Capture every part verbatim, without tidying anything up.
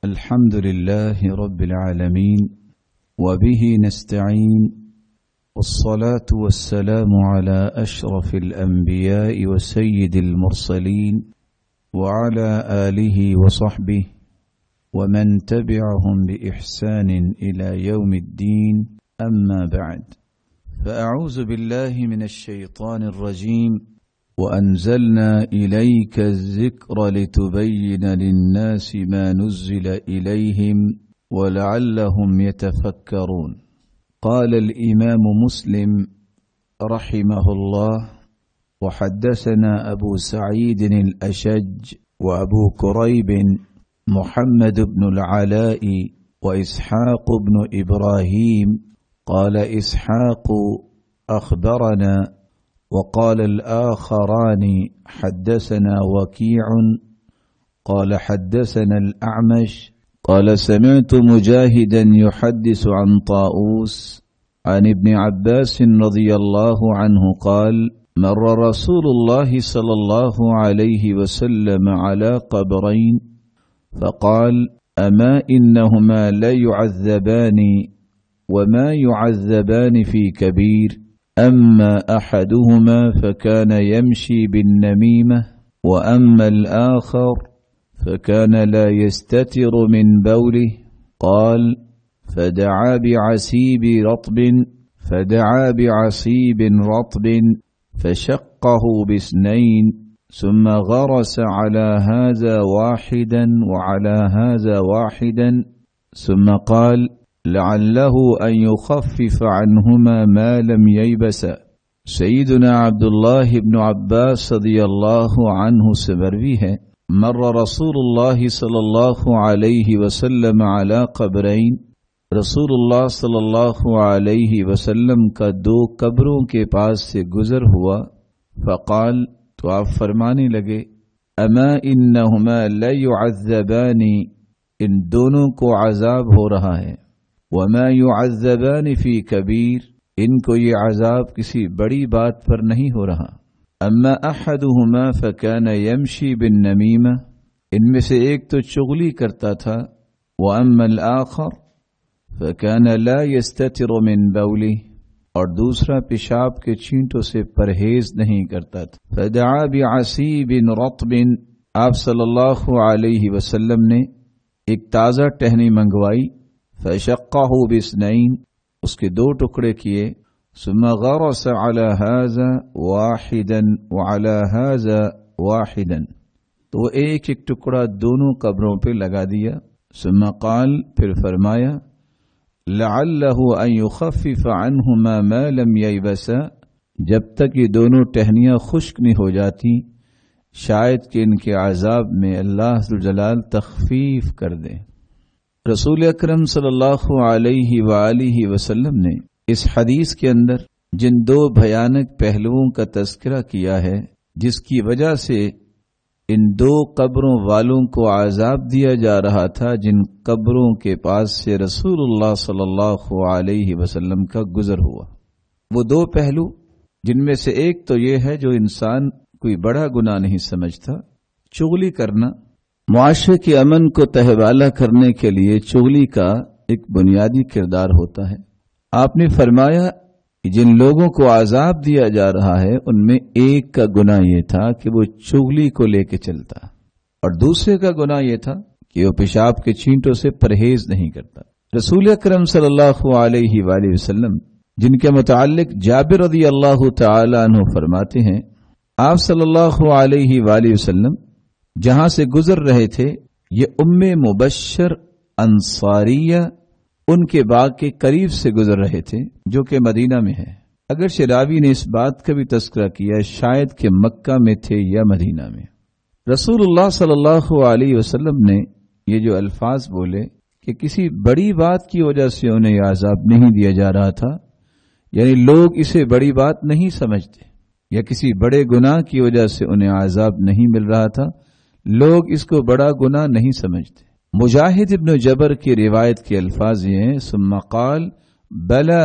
الحمد لله رب العالمين وبه نستعين والصلاة والسلام على أشرف الأنبياء وسيد المرسلين وعلى آله وصحبه ومن تبعهم بإحسان إلى يوم الدين أما بعد فأعوذ بالله من الشيطان الرجيم وأنزلنا إليك الذكر لتبين للناس ما نزل إليهم ولعلهم يتفكرون. قال الإمام مسلم رحمه الله: وحدثنا أبو سعيد الأشج وأبو كريب محمد بن العلاء وإسحاق بن إبراهيم. قال إسحاق أخبرنا، وقال الآخران حدثنا وكيع قال حدثنا الأعمش قال سمعت مجاهدا يحدث عن طاووس عن ابن عباس رضي الله عنه قال: مر رسول الله صلى الله عليه وسلم على قبرين فقال: أما إنهما لا يعذبان وما يعذبان في كبير، أما أحدهما فكان يمشي بالنميمة وأما الآخر فكان لا يستتر من بوله. قال: فدعا بعسيب رطب فدعا بعصيب رطب فشقه باثنين ثم غرس على هذا واحدا وعلى هذا واحدا ثم قال: لعله أن يخفف عنهما ما لم ييبس. سیدنا عبداللہ ابن عباس رضی اللہ عنہ سے مروی ہے: مر رسول اللہ صلی اللہ علیہ وسلم علی قبرین، رسول اللہ صلی اللہ علیہ وسلم کا دو قبروں کے پاس سے گزر ہوا. فقال، تو آپ فرمانے لگے: اما انہما لا يعذبان، ان دونوں کو عذاب ہو رہا ہے. وما يعذبان فی کبیر، ان کو یہ عذاب کسی بڑی بات پر نہیں ہو رہا. اما احدهما فكان يمشي بالنميمة، ان میں سے ایک تو چغلی کرتا تھا. واما الاخر فكان لا يستتر من بوله، اور دوسرا پیشاب کے چھینٹوں سے پرہیز نہیں کرتا تھا. فدعا بعصیب رطب، آپ صلی اللہ علیہ وسلم نے ایک تازہ ٹہنی منگوائی. فشقه باثنين، اس کے دو ٹکڑے کیے. ثم غرس على هذا واحدا وعلى هذا واحدا، تو وہ ایک ایک ٹکڑا دونوں قبروں پہ لگا دیا. ثم قال، پھر فرمایا: لعله ان يخفف عنهما ما لم ييبسا، جب تک یہ دونوں ٹہنیاں خشک نہیں ہو جاتی شاید کہ ان کے عذاب میں اللہ ذوالجلال تخفیف کر دے. رسول اکرم صلی اللہ علیہ وآلہ وسلم نے اس حدیث کے اندر جن دو بھیانک پہلوؤں کا تذکرہ کیا ہے جس کی وجہ سے ان دو قبروں والوں کو عذاب دیا جا رہا تھا، جن قبروں کے پاس سے رسول اللہ صلی اللہ علیہ وسلم کا گزر ہوا، وہ دو پہلو جن میں سے ایک تو یہ ہے جو انسان کوئی بڑا گناہ نہیں سمجھتا. چغلی کرنا معاشرے کے امن کو تہوالہ کرنے کے لیے چغلی کا ایک بنیادی کردار ہوتا ہے. آپ نے فرمایا کہ جن لوگوں کو عذاب دیا جا رہا ہے ان میں ایک کا گناہ یہ تھا کہ وہ چغلی کو لے کے چلتا، اور دوسرے کا گناہ یہ تھا کہ وہ پیشاب کے چھینٹوں سے پرہیز نہیں کرتا. رسول اکرم صلی اللہ علیہ وآلہ وسلم جن کے متعلق جابر رضی اللہ تعالی عنہ فرماتے ہیں، آپ صلی اللہ علیہ وآلہ وسلم جہاں سے گزر رہے تھے، یہ ام مبشر انصاریہ ان کے باغ کے قریب سے گزر رہے تھے جو کہ مدینہ میں ہے. اگرچہ راوی نے اس بات کا بھی تذکرہ کیا شاید کہ مکہ میں تھے یا مدینہ میں. رسول اللہ صلی اللہ علیہ وسلم نے یہ جو الفاظ بولے کہ کسی بڑی بات کی وجہ سے انہیں یہ عذاب نہیں دیا جا رہا تھا، یعنی لوگ اسے بڑی بات نہیں سمجھتے، یا کسی بڑے گناہ کی وجہ سے انہیں عذاب نہیں مل رہا تھا، لوگ اس کو بڑا گناہ نہیں سمجھتے. مجاہد ابن جبر کی روایت کے الفاظ یہ ہیں: ثم قال بلا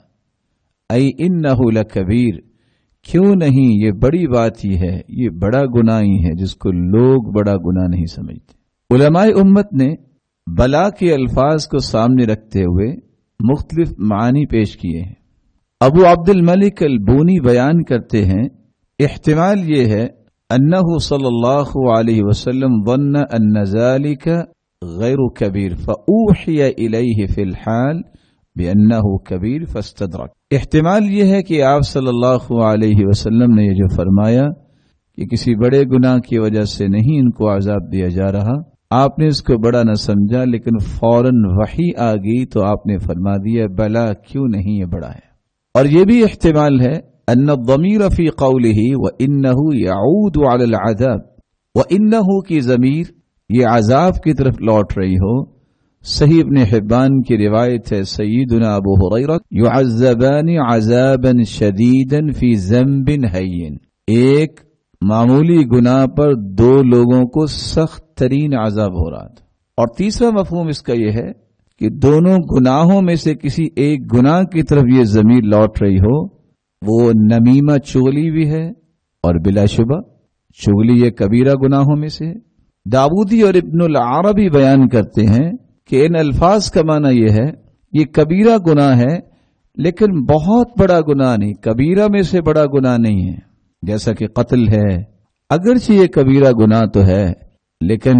ای انہ لکبیر، کیوں نہیں، یہ بڑی بات ہی ہے، یہ بڑا گناہ ہی ہے جس کو لوگ بڑا گناہ نہیں سمجھتے. علماء امت نے بلا کے الفاظ کو سامنے رکھتے ہوئے مختلف معنی پیش کیے ہیں۔ ابو عبد الملک البونی بیان کرتے ہیں احتمال یہ ہے انہ صلی اللہ علیہ وسلم ظن ان ذلك غیر کبیر فاوحی الیہ فی الحال بانہ کبیر فاستدرک۔ احتمال یہ ہے کہ آپ صلی اللہ علیہ وسلم نے یہ جو فرمایا کہ کسی بڑے گناہ کی وجہ سے نہیں ان کو عذاب دیا جا رہا، آپ نے اس کو بڑا نہ سمجھا، لیکن فوراً وحی آ گئی تو آپ نے فرما دیا بلا کیوں نہیں یہ بڑا ہے۔ اور یہ بھی احتمال ہے ان الضمیر فی قولہ وانہ یعود علی العذاب، وانہ کی ضمیر یہ عذاب کی طرف لوٹ رہی ہو۔ صحیح ابن حبان کی روایت ہے سیدنا ابو ہریرہ یعذبان عذابا شدیدا فی ذنب ہین، ایک معمولی گناہ پر دو لوگوں کو سخت ترین عذاب ہو رہا تھا۔ اور تیسرا مفہوم اس کا یہ ہے کہ دونوں گناہوں میں سے کسی ایک گناہ کی طرف یہ ضمیر لوٹ رہی ہو، وہ نمیمہ چغلی بھی ہے، اور بلا شبہ چغلی یہ کبیرہ گناہوں میں سے ہے۔ داودی اور ابن العربی بیان کرتے ہیں کہ ان الفاظ کا معنی یہ ہے یہ کبیرہ گناہ ہے لیکن بہت بڑا گناہ نہیں، کبیرہ میں سے بڑا گناہ نہیں ہے، جیسا کہ قتل ہے، اگرچہ یہ کبیرہ گناہ تو ہے لیکن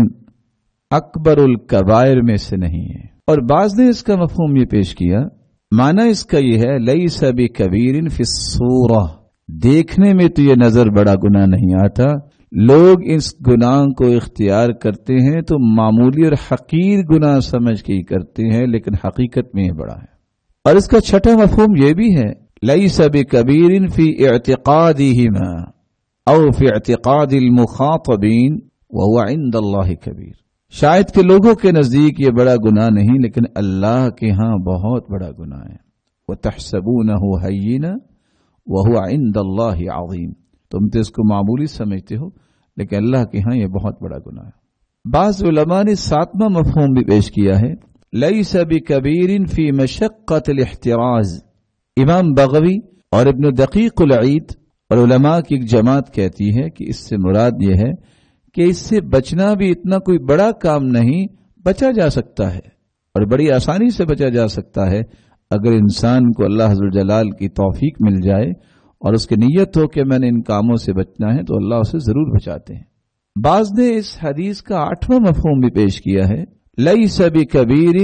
اکبر الکبائر میں سے نہیں ہے۔ اور بعض نے اس کا مفہوم یہ پیش کیا، معنی اس کا یہ ہے لیس بکبیر فی الصورہ، دیکھنے میں تو یہ نظر بڑا گناہ نہیں آتا، لوگ اس گناہ کو اختیار کرتے ہیں تو معمولی اور حقیر گناہ سمجھ کے ہی کرتے ہیں، لیکن حقیقت میں یہ بڑا ہے۔ اور اس کا چھٹا مفہوم یہ بھی ہے لیس بکبیر فی اعتقادہما او فی اعتقاد المخاطبین وهو عند اللہ کبیر، شاید کہ لوگوں کے نزدیک یہ بڑا گناہ نہیں لیکن اللہ کے ہاں بہت بڑا گناہ ہے۔ وَتَحْسَبُونَهُ هَيِّنًا وَهُوَ عِندَ اللَّهِ عَظِيمٌ، تم تو اس کو معمولی سمجھتے ہو لیکن اللہ کے ہاں یہ بہت بڑا گناہ ہے۔ بعض علماء نے ساتواں مفہوم بھی پیش کیا ہے لیس بکبیر فی مشقۃ الاحتراز۔ امام بغوی اور ابن دقیق العید اور علماء کی ایک جماعت کہتی ہے کہ اس سے مراد یہ ہے کہ اس سے بچنا بھی اتنا کوئی بڑا کام نہیں، بچا جا سکتا ہے اور بڑی آسانی سے بچا جا سکتا ہے اگر انسان کو اللہ عز و جلال کی توفیق مل جائے اور اس کی نیت ہو کہ میں نے ان کاموں سے بچنا ہے تو اللہ اسے ضرور بچاتے ہیں۔ بعض نے اس حدیث کا آٹھواں مفہوم بھی پیش کیا ہے لیس بکبیر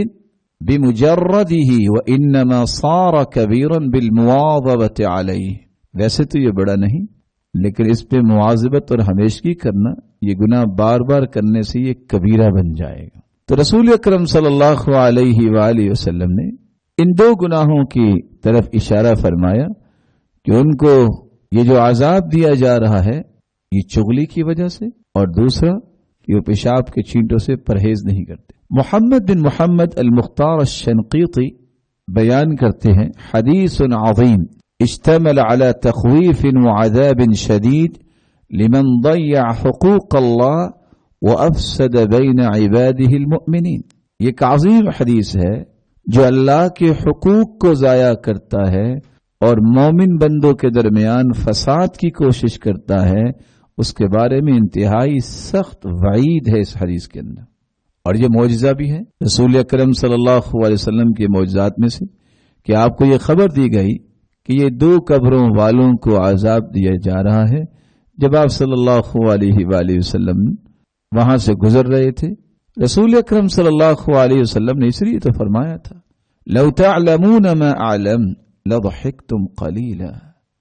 بمجردہ وانما صار کبیرا بالمواظبۃ علیہ، ویسے تو یہ بڑا نہیں لیکن اس پہ مواظبت اور ہمیشگی کرنا، یہ گناہ بار بار کرنے سے یہ کبیرہ بن جائے گا۔ تو رسول اکرم صلی اللہ علیہ وآلہ وسلم نے ان دو گناہوں کی طرف اشارہ فرمایا کہ ان کو یہ جو عذاب دیا جا رہا ہے یہ چغلی کی وجہ سے، اور دوسرا کہ وہ پیشاب کے چینٹوں سے پرہیز نہیں کرتے۔ محمد بن محمد المختار الشنقیطی بیان کرتے ہیں حدیث عظیم اشتمل على تخویف وعذاب شدید لمن ضيع حقوق اللہ وافسد بین عباده المؤمنین، یہ ایک عظیم حدیث ہے جو اللہ کے حقوق کو ضائع کرتا ہے اور مومن بندوں کے درمیان فساد کی کوشش کرتا ہے، اس کے بارے میں انتہائی سخت وعید ہے اس حدیث کے اندر۔ اور یہ معجزہ بھی ہے رسول اکرم صلی اللہ علیہ وسلم کے معجزات میں سے کہ آپ کو یہ خبر دی گئی کہ یہ دو قبروں والوں کو عذاب دیا جا رہا ہے۔ جب آپ صلی اللہ علیہ وآلہ وسلم وہاں سے گزر رہے تھے، رسول اکرم صلی اللہ علیہ وسلم نے اس لیے تو فرمایا تھا لو تعلمون ما اعلم لضحكتم قليلا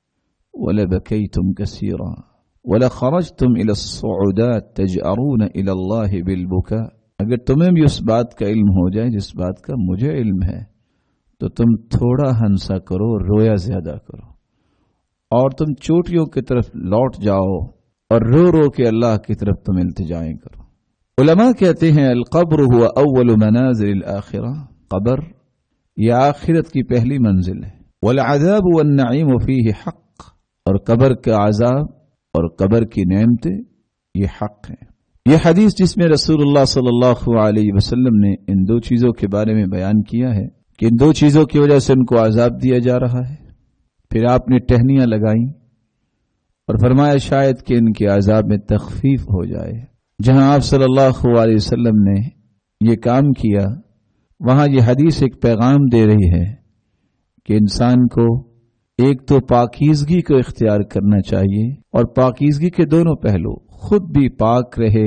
ولبكيتم كثيرا ولخرجتم الى الصعودات تجأرون الى الله بالبكاء، اگر تمہیں بھی اس بات کا علم ہو جائے جس بات کا مجھے علم ہے تو تم تھوڑا ہنسا کرو، رویا زیادہ کرو، اور تم چوٹیوں کی طرف لوٹ جاؤ اور رو رو کے اللہ کی طرف تم التجائیں کرو۔ علماء کہتے ہیں القبر هو اول منازل الاخرہ، قبر یہ آخرت کی پہلی منزل ہے، والعذاب والنعیم فیہ حق، اور قبر کا عذاب اور قبر کی نعمتیں یہ حق ہیں۔ یہ حدیث جس میں رسول اللہ صلی اللہ علیہ وسلم نے ان دو چیزوں کے بارے میں بیان کیا ہے کہ ان دو چیزوں کی وجہ سے ان کو عذاب دیا جا رہا ہے، پھر آپ نے ٹہنیاں لگائیں اور فرمایا شاید کہ ان کے عذاب میں تخفیف ہو جائے۔ جہاں آپ صلی اللہ علیہ وسلم نے یہ کام کیا، وہاں یہ حدیث ایک پیغام دے رہی ہے کہ انسان کو ایک تو پاکیزگی کو اختیار کرنا چاہیے، اور پاکیزگی کے دونوں پہلو، خود بھی پاک رہے،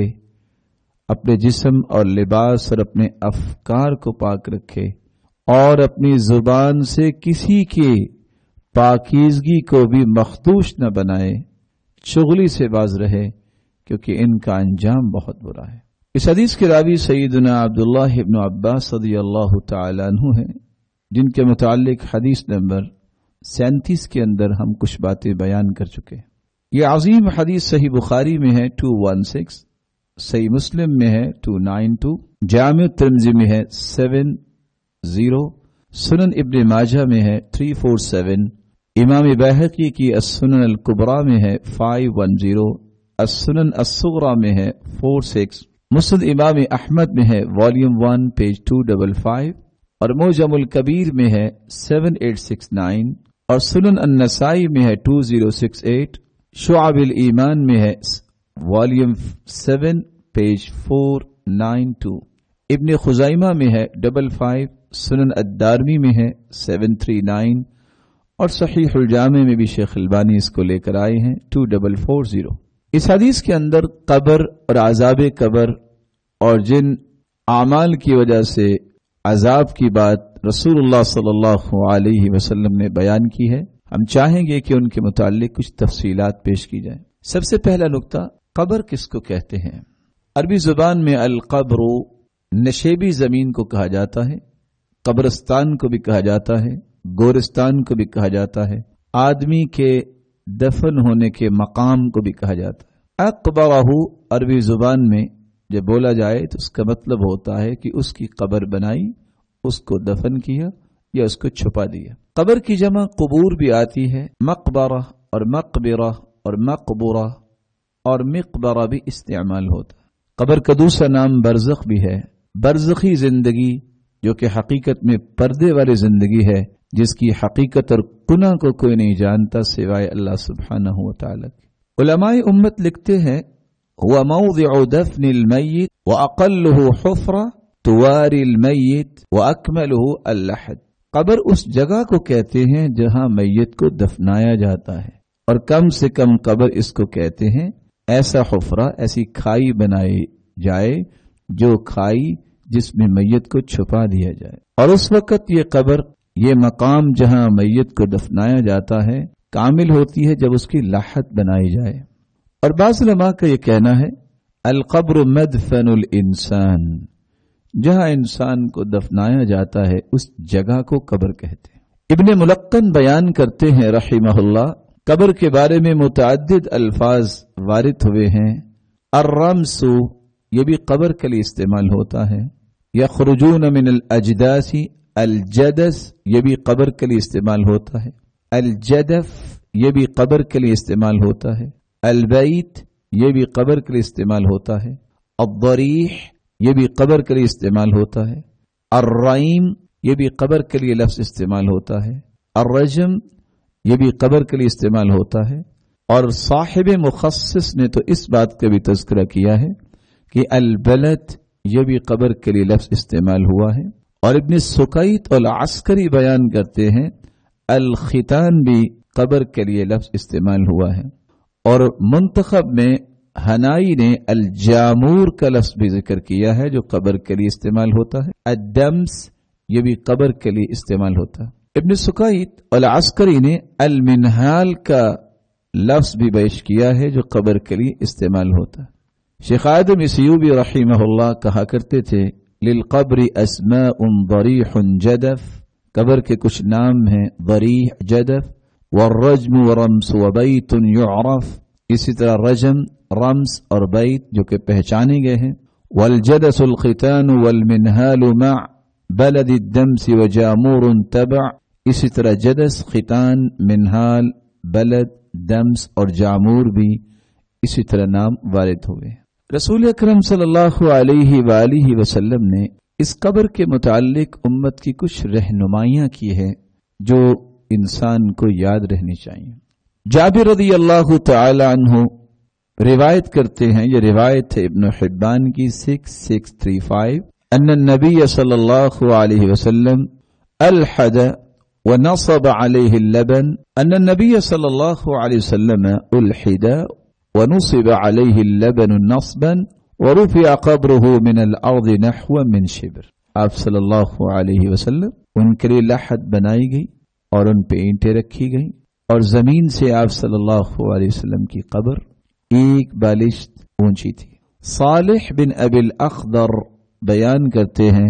اپنے جسم اور لباس اور اپنے افکار کو پاک رکھے، اور اپنی زبان سے کسی کے پاکیزگی کو بھی مخدوش نہ بنائے، چغلی سے باز رہے، کیونکہ ان کا انجام بہت برا ہے۔ اس حدیث کے راوی سیدنا عبداللہ ابن عباس رضی اللہ تعالی عنہ ہیں، جن کے متعلق حدیث نمبر سینتیس کے اندر ہم کچھ باتیں بیان کر چکے ہیں۔ یہ عظیم حدیث صحیح بخاری میں ہے ٹو ون سکس، صحیح مسلم میں ہے ٹو نائن ٹو، جامع ترمذی میں ہے سیون زیرو، سنن ابن ماجہ میں ہے تھری فور سیون، امام بیہقی کی السنن الکبریٰ میں ہے فائیو ون زیرو، السنن الصغریٰ میں ہے فور سکس، مسند امام احمد میں ہے volume one page two double five, اور موجم الکبیر میں ہے سیون ایٹ سکس نائن، اور سنن النسائی میں ہے ٹو زیرو سکس ایٹ، شعب الایمان میں ہے volume seven page four nine two, ابن خزیمہ میں ہے ڈبل فائیو، سنن الدارمی میں ہے سیون تھری نائن، اور صحیح الجامع میں بھی شیخ البانی اس کو لے کر آئے ہیں ٹو ڈبل فور زیرو۔ اس حدیث کے اندر قبر اور عذاب قبر اور جن اعمال کی وجہ سے عذاب کی بات رسول اللہ صلی اللہ علیہ وسلم نے بیان کی ہے، ہم چاہیں گے کہ ان کے متعلق کچھ تفصیلات پیش کی جائیں۔ سب سے پہلا نقطہ، قبر کس کو کہتے ہیں؟ عربی زبان میں القبر نشیبی زمین کو کہا جاتا ہے، قبرستان کو بھی کہا جاتا ہے، گورستان کو بھی کہا جاتا ہے، آدمی کے دفن ہونے کے مقام کو بھی کہا جاتا ہے۔ اقبرہ عربی زبان میں جب بولا جائے تو اس کا مطلب ہوتا ہے کہ اس کی قبر بنائی، اس کو دفن کیا یا اس کو چھپا دیا۔ قبر کی جمع قبور بھی آتی ہے، مقبرہ اور مقبرہ اور مقبرہ اور مقبرہ بھی استعمال ہوتا ہے۔ قبر کا دوسرا نام برزخ بھی ہے، برزخی زندگی جو کہ حقیقت میں پردے والی زندگی ہے، جس کی حقیقت اور کنہ کو کوئی نہیں جانتا سوائے اللہ سبحانہ و تعالی کی۔ علماء امت لکھتے ہیں هو موضع دفن المیت واقلہ حفرہ تواری المیت واکملہ اللحد۔ قبر اس جگہ کو کہتے ہیں جہاں میت کو دفنایا جاتا ہے، اور کم سے کم قبر اس کو کہتے ہیں ایسا حفرہ، ایسی کھائی بنائی جائے جو کھائی جس میں میت کو چھپا دیا جائے، اور اس وقت یہ قبر، یہ مقام جہاں میت کو دفنایا جاتا ہے، کامل ہوتی ہے جب اس کی لاحت بنائی جائے۔ اور بعض علماء کا یہ کہنا ہے القبر مدفن الانسان، جہاں انسان کو دفنایا جاتا ہے اس جگہ کو قبر کہتے ہیں۔ ابن ملقن بیان کرتے ہیں رحمہ اللہ، قبر کے بارے میں متعدد الفاظ وارد ہوئے ہیں۔ الرمس، یہ بھی قبر کے لیے استعمال ہوتا ہے۔ یخرجون من الاجداث، الجدث یہ بھی قبر کے لیے استعمال ہوتا ہے۔ الجدف یہ بھی قبر کے لیے استعمال ہوتا ہے۔ البیت یہ بھی قبر کے لیے استعمال ہوتا ہے۔ الضریح یہ بھی قبر کے لیے استعمال ہوتا ہے۔ الرعیم یہ بھی قبر کے لیے لفظ استعمال ہوتا ہے۔ الرجم یہ بھی قبر کے لیے استعمال ہوتا ہے۔ اور صاحب مخصص نے تو اس بات کا بھی تذکرہ کیا ہے کہ البلد یہ بھی قبر کے لیے لفظ استعمال ہوا ہے۔ اور ابن سکیت العسکری بیان کرتے ہیں الختان بھی قبر کے لیے لفظ استعمال ہوا ہے۔ اور منتخب میں حنائی نے الجامور کا لفظ بھی ذکر کیا ہے جو قبر کے لیے استعمال ہوتا ہے۔ الدمس یہ بھی قبر کے لیے استعمال ہوتا ہے۔ ابن سکیت العسکری نے المنہال کا لفظ بھی پیش کیا ہے جو قبر کے لیے استعمال ہوتا ہے۔ شیخ آدم اسیوبی رحمہ اللہ کہا کرتے تھے للقبر اسماء ضریح جدف، قبر کے کچھ نام ہیں ضریح، جدف، والرجم ورمس وبیت یعرف، اسی طرح رجم، رمس اور بیت جو کہ پہچانے گئے ہیں۔ والجدس الختان والمنہال مع بلد الدمس وجامور تبع، اسی طرح جدس، ختان، منہال، بلد، دمس اور جامور بھی اسی طرح نام وارد ہوئے ہیں۔ رسول اکرم صلی اللہ علیہ وآلہ وسلم نے اس قبر کے متعلق امت کی کچھ رہنمائیاں کی ہیں جو انسان کو یاد رہنی چاہیے۔ جابر رضی اللہ تعالی عنہ روایت کرتے ہیں، یہ روایت ہے ابن حبان کی سکس سکس تھری فائیو، أن النبي صلى الله عليه وسلم ألحد ونصب عليه اللبن أن النبي صلى الله عليه وسلم ألحد ونصب عليه اللبن نصبا ورفع قبره من الأرض نحو من شبر. آپ صلی اللہ علیہ وسلم ان کے لیے لحد بنائی گئی اور ان پہ اینٹیں رکھی گئیں اور زمین سے آپ صلی اللہ علیہ وسلم کی قبر ایک بالشت اونچی تھی. صالح بن ابی الاخضر بیان کرتے ہیں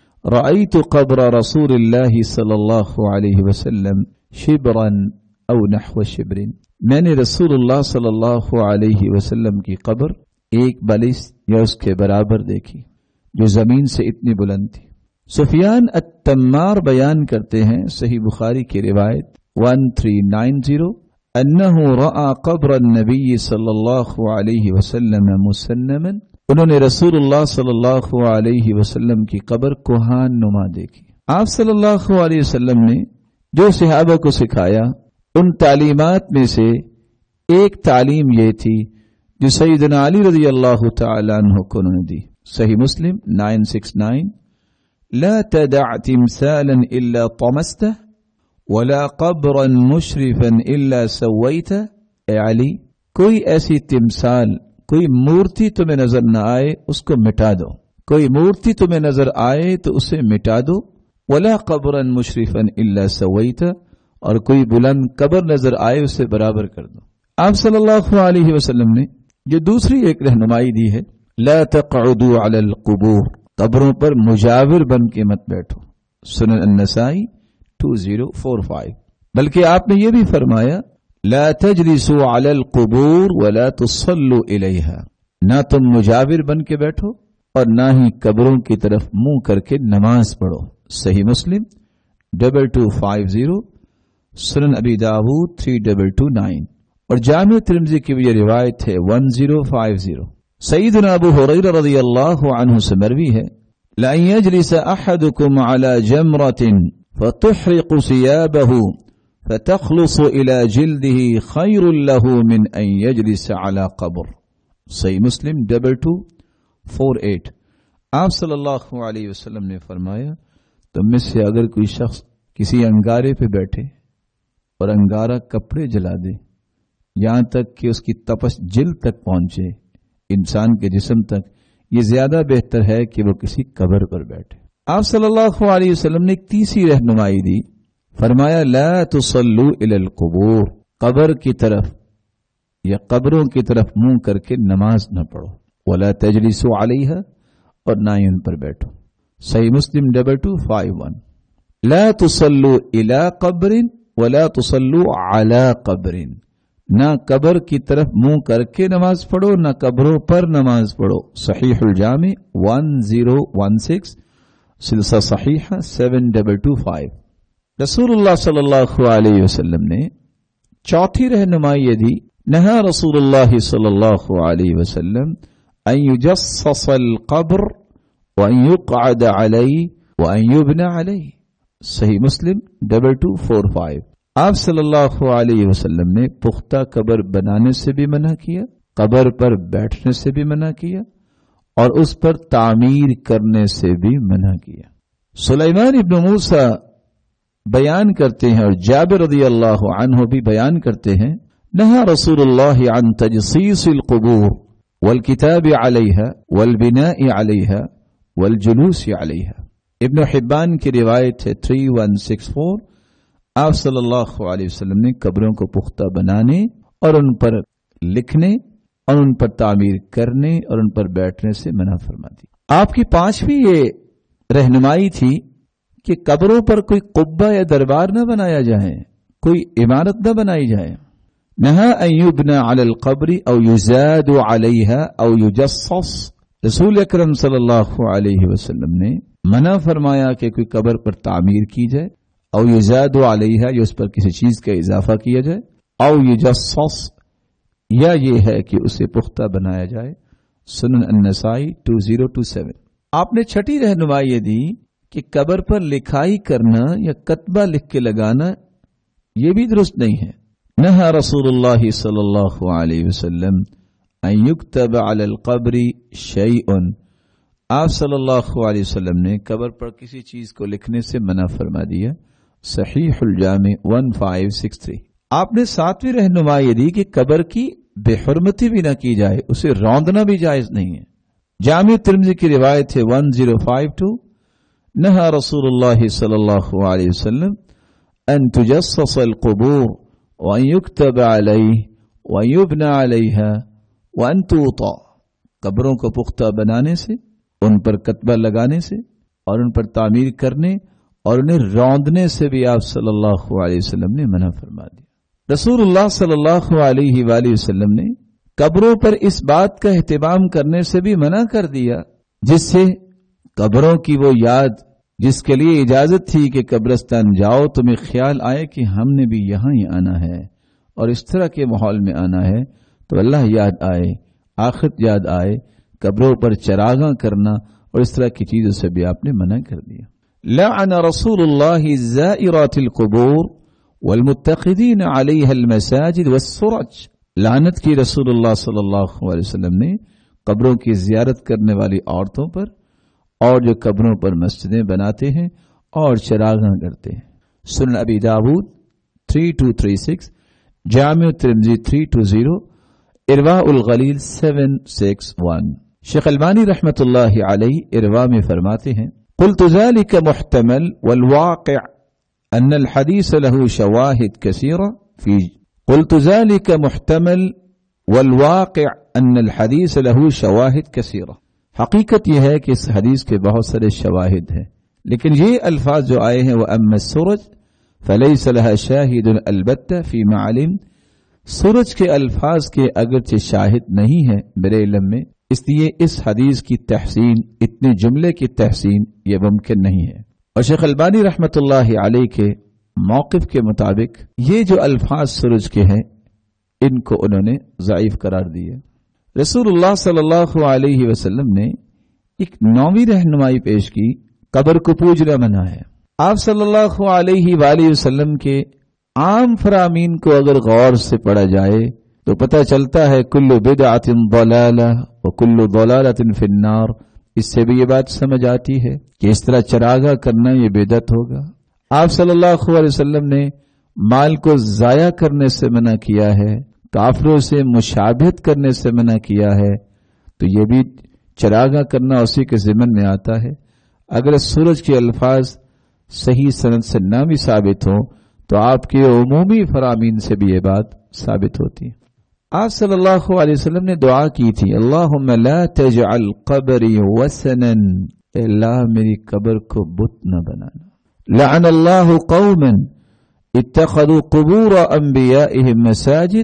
رأيت قبر رسول اللہ صلی اللہ علیہ وسلم شبرا او نحو شبر، میں نے رسول اللہ صلی اللہ علیہ وسلم کی قبر ایک بالشت یا اس کے برابر دیکھی جو زمین سے اتنی بلند تھی. سفیان التمار بیان کرتے ہیں صحیح بخاری کی روایت تیرہ سو نوے انه رأى قبر النبی صلی اللہ علیہ وسلم مسنما، انہوں نے رسول اللہ صلی اللہ علیہ وسلم کی قبر کوہان نما دیکھی. آپ صلی اللہ علیہ وسلم نے جو صحابہ کو سکھایا ان تعلیمات میں سے ایک تعلیم یہ تھی جو سیدنا علی رضی اللہ تعالی عنہ کو انہوں نے دی. صحیح مسلم نو سو اناسی لا تدع تمثالا الا طمسته ولا قبرا مشرفا الا سويته. اے علی، کوئی ایسی تمثال، کوئی مورتی تمہیں نظر نہ آئے اس کو مٹا دو، کوئی مورتی تمہیں نظر آئے تو اسے مٹا دو. ولا قبرا مشرفا الا سويته، اور کوئی بلند قبر نظر آئے اسے برابر کر دو. آپ صلی اللہ علیہ وسلم نے جو دوسری ایک رہنمائی دی ہے لا تقعدوا علی القبور، قبروں پر مجاور بن کے مت بیٹھو. سنن النسائی دو ہزار پینتالیس. بلکہ آپ نے یہ بھی فرمایا لا تجلسوا علی القبور ولا تصلوا الیہا، نہ تم مجاور بن کے بیٹھو اور نہ ہی قبروں کی طرف منہ کر کے نماز پڑھو. صحیح مسلم ڈبل ٹو فائیو زیرو، سنن ابی داود تھری ڈبل ٹو نائن، اور جامع ترمذی کی بھی یہ روایت ہے ون زیرو فائیو زیرو. سیدنا ابو ہریرہ رضی اللہ عنہ سے مروی ہے لَأَن يَجْلِسَ أَحَدُكُمْ عَلَى جَمْرَةٍ فَتُحْرِقُ ثِيَابَهُ فَتَخْلُصُ إِلَى جِلْدِهِ خَيْرٌ لَهُ مِنْ أَن يَجْلِسَ عَلَى قَبْرٍ. صحیح مسلم ڈبل ٹو فور ایٹ. آپ صلی اللہ علیہ وسلم نے فرمایا تم میں سے اگر کوئی شخص کسی انگارے پہ بیٹھے اور انگارہ کپڑے جلا دے یہاں تک کہ اس کی تپش جلد تک پہنچے، انسان کے جسم تک، یہ زیادہ بہتر ہے کہ وہ کسی قبر پر بیٹھے. آپ صلی اللہ علیہ وسلم نے ایک تیسری رہنمائی دی، فرمایا لا تصلوا الی القبور، قبر کی طرف یا قبروں کی طرف منہ کر کے نماز نہ پڑھو. ولا تجلسوا علیہا، اور نہ ہی ان پر بیٹھو. صحیح مسلم ڈبل ٹو فائیو ون. لا تصلوا الی قبر ولا تصلوا علی قبر، نہ قبر کی طرف منہ کر کے نماز پڑھو نہ قبروں پر نماز پڑھو. صحیح الجامع ون زیرو ون سکس، سلسلہ صحیحہ سیون ڈبل ٹو فائیو. رسول اللہ صلی اللہ علیہ وسلم نے چوتھی رہنمائی یہ دی نہا رسول اللہ صلی اللہ علیہ وسلم ان یجصص القبر وان یقعد علیہ وان یبنى علیہ. صحیح مسلم ڈبل ٹو فور فائیو. آپ صلی اللہ علیہ وسلم نے پختہ قبر بنانے سے بھی منع کیا، قبر پر بیٹھنے سے بھی منع کیا، اور اس پر تعمیر کرنے سے بھی منع کیا. سلیمان ابن موسیٰ بیان کرتے ہیں اور جابر رضی اللہ عنہ بھی بیان کرتے ہیں نہا رسول اللہ عن تجصیص القبور والکتاب علیہا والبناء علیہا والجلوس علیہا. ابن حبان کی روایت ہے تھری ون سکس فور. آپ صلی اللہ علیہ وسلم نے قبروں کو پختہ بنانے اور ان پر لکھنے اور ان پر تعمیر کرنے اور ان پر بیٹھنے سے منع فرما دی. آپ کی پانچویں یہ رہنمائی تھی کہ قبروں پر کوئی قبہ یا دربار نہ بنایا جائے، کوئی عمارت نہ بنائی جائے. نہا ان یبنى علی القبر او یزاد علیہا او یجصص. رسول اکرم صلی اللہ علیہ وسلم نے منع فرمایا کہ کوئی قبر پر تعمیر کی جائے، او یزاد علیہا یا اس پر کسی چیز کا اضافہ کیا جائے، او یجصص یا یہ ہے کہ اسے پختہ بنایا جائے. سنن النسائی ٹو زیرو ٹو سیون. آپ نے چھٹی رہنمائی یہ دی کہ قبر پر لکھائی کرنا یا کتبہ لکھ کے لگانا یہ بھی درست نہیں ہے. نہا رسول اللہ صلی اللہ علیہ وسلم ان یکتب علی القبر شیء آپ صلی اللہ علیہ وسلم نے قبر پر کسی چیز کو لکھنے سے منع فرما دیا. صحیح الجامع ون فائیو سکس تھری. آپ نے ساتویں رہنمائی یہ دی کہ قبر کی بے حرمتی بھی نہ کی جائے، اسے روندنا بھی جائز نہیں ہے. جامع ترمذی کی روایت ہے ون زیرو فائیو ٹو. نہا رسول اللہ صلی اللہ علیہ وسلم ان تجصص القبور وان یکتب علیہ وان یبنى علیہا وان توطا. قبروں کو پختہ بنانے سے، ان پر کتبہ لگانے سے اور ان پر تعمیر کرنے اور انہیں روندنے سے بھی آپ صلی اللہ علیہ وسلم نے منع فرما دیا. رسول اللہ صلی اللہ علیہ وآلہ وسلم نے قبروں پر اس بات کا اہتمام کرنے سے بھی منع کر دیا جس سے قبروں کی وہ یاد جس کے لیے اجازت تھی کہ قبرستان جاؤ تمہیں خیال آئے کہ ہم نے بھی یہاں ہی آنا ہے اور اس طرح کے ماحول میں آنا ہے، تو اللہ یاد آئے، آخرت یاد آئے. قبروں پر چراغاں کرنا اور اس طرح کی چیزوں سے بھی آپ نے منع کر دیا. لعن رسول اللہ زائرات القبور والمتخذین علیہ المساجد والسرج. لعنت کی رسول اللہ صلی اللہ علیہ وسلم نے قبروں کی زیارت کرنے والی عورتوں پر اور جو قبروں پر مسجدیں بناتے ہیں اور چراغاں کرتے ہیں. سنن ابی داود تھری ٹو تھری سکس، جامع ترمذی تھری ٹو زیرو، ارواء الغلیل سیون سکس ون. شیخ البانی رحمت اللہ علیہ ارواء میں فرماتے ہیں قلت ذلك محتمل والواقع ان الحديث له شواهد كثيرة في قلت ذلك محتمل والواقع ان الحديث له شواهد كثيرة. حقیقت یہ ہے کہ اس حدیث کے بہت سارے شواہد ہیں، لیکن یہ الفاظ جو آئے ہیں وَأَمَّا السُّرُجُ فَلَيْسَ لَهَا شَاهِدٌ الْبَتَّ فِي مَعْلِمٍ. سورج کے الفاظ کے اگرچہ شاہد نہیں ہے میرے علم میں، اس لیے اس حدیث کی تحسین، اتنے جملے کی تحسین یہ ممکن نہیں ہے. اور شیخ البانی رحمت اللہ علیہ کے موقف کے مطابق یہ جو الفاظ سورج کے ہیں ان کو انہوں نے ضعیف قرار دیے. رسول اللہ صلی اللہ علیہ وسلم نے ایک نویں رہنمائی پیش کی، قبر کو پوجنا منع ہے. آپ صلی اللہ علیہ وآلہ وسلم کے عام فرامین کو اگر غور سے پڑھا جائے تو پتہ چلتا ہے کل بدعۃ ضلالہ وکل ضلالۃ فی النار. اس سے بھی یہ بات سمجھ آتی ہے کہ اس طرح چراغاں کرنا یہ بدعت ہوگا. آپ صلی اللہ علیہ وسلم نے مال کو ضائع کرنے سے منع کیا ہے، کافروں سے مشابہت کرنے سے منع کیا ہے، تو یہ بھی چراغاں کرنا اسی کے ضمن میں آتا ہے. اگر سورج کے الفاظ صحیح سند سے نہ بھی ثابت ہوں تو آپ کے عمومی فرامین سے بھی یہ بات ثابت ہوتی ہے. آپ صلی اللہ علیہ وسلم نے دعا کی تھی اللہم لا تجعل قبری وثنا، اے اللہ میری قبر کو بت نہ بنانا. لعن اللہ قوما اتخذوا قبور انبیائہم مساجد.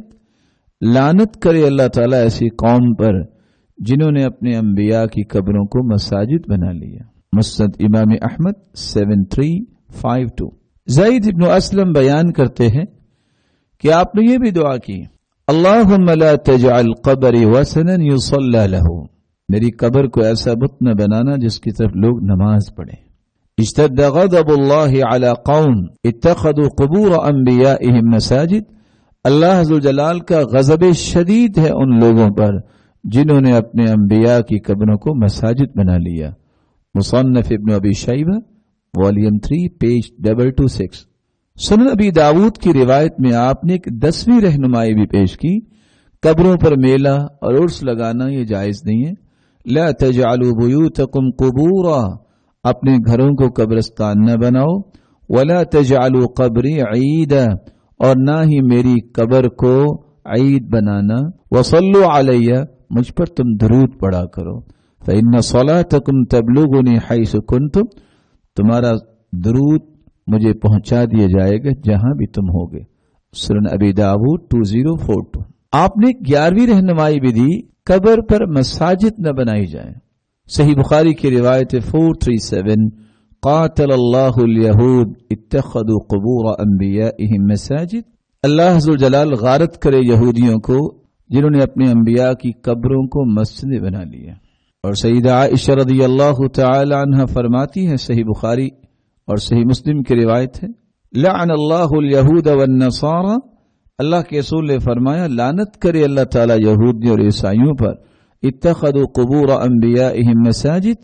لعنت کرے اللہ تعالیٰ ایسی قوم پر جنہوں نے اپنے انبیاء کی قبروں کو مساجد بنا لیا. مسند امام احمد سیون تھری فائیو ٹو. زید ابن اسلم بیان کرتے ہیں کہ آپ نے یہ بھی دعا کی اللہم لا تجعل قبری وثنا یصلی لہ، میری قبر کو ایسا بت نہ بنانا جس کی طرف لوگ نماز پڑھیں. اشتد غضب اللہ علی قوم اتخذوا قبور انبیائہم مساجد. اللہ ذوالجلال کا غضب شدید ہے ان لوگوں پر جنہوں نے اپنے انبیاء کی قبروں کو مساجد بنا لیا. مصنف ابن ابی شیبہ volume three page double two six. سنن ابی داود کی روایت میں آپ نے ایک دسویں رہنمائی بھی پیش کی، قبروں پر میلہ اور عرس لگانا یہ جائز نہیں ہے. لا تجعلوا بیوتکم قبورا، اپنے گھروں کو قبرستان نہ بناؤ. ولا تجعلوا قبری عیدا، اور نہ ہی میری قبر کو عید بنانا. وصلوا علی، مجھ پر تم درود پڑھا کرو. فإن صلاتکم تبلغنی حیث کنتم، تمہارا درود مجھے پہنچا دیا جائے گا جہاں بھی تم ہوگے. سنن ابی داود ٹو زیرو فور ٹو. آپ نے گیارہویں رہنمائی بھی دی قبر پر مساجد نہ بنائی جائیں. صحیح بخاری کی روایت فور تھری سیون قاتل اللہ الیہود اتخذوا قبور انبیائہم مساجد. اللہ ذوالجلال غارت کرے یہودیوں کو جنہوں نے اپنے انبیاء کی قبروں کو مسجد بنا لیا. اور سیدہ عائشہ رضی اللہ تعالی عنہ فرماتی ہے، صحیح بخاری اور صحیح مسلم کی روایت ہے، لعن اللہ الیہود والنصارى، اللہ کے رسول نے فرمایا لعنت کرے اللہ تعالی یہودی اور عیسائیوں پر، اتخذوا قبور انبیائہم مساجد،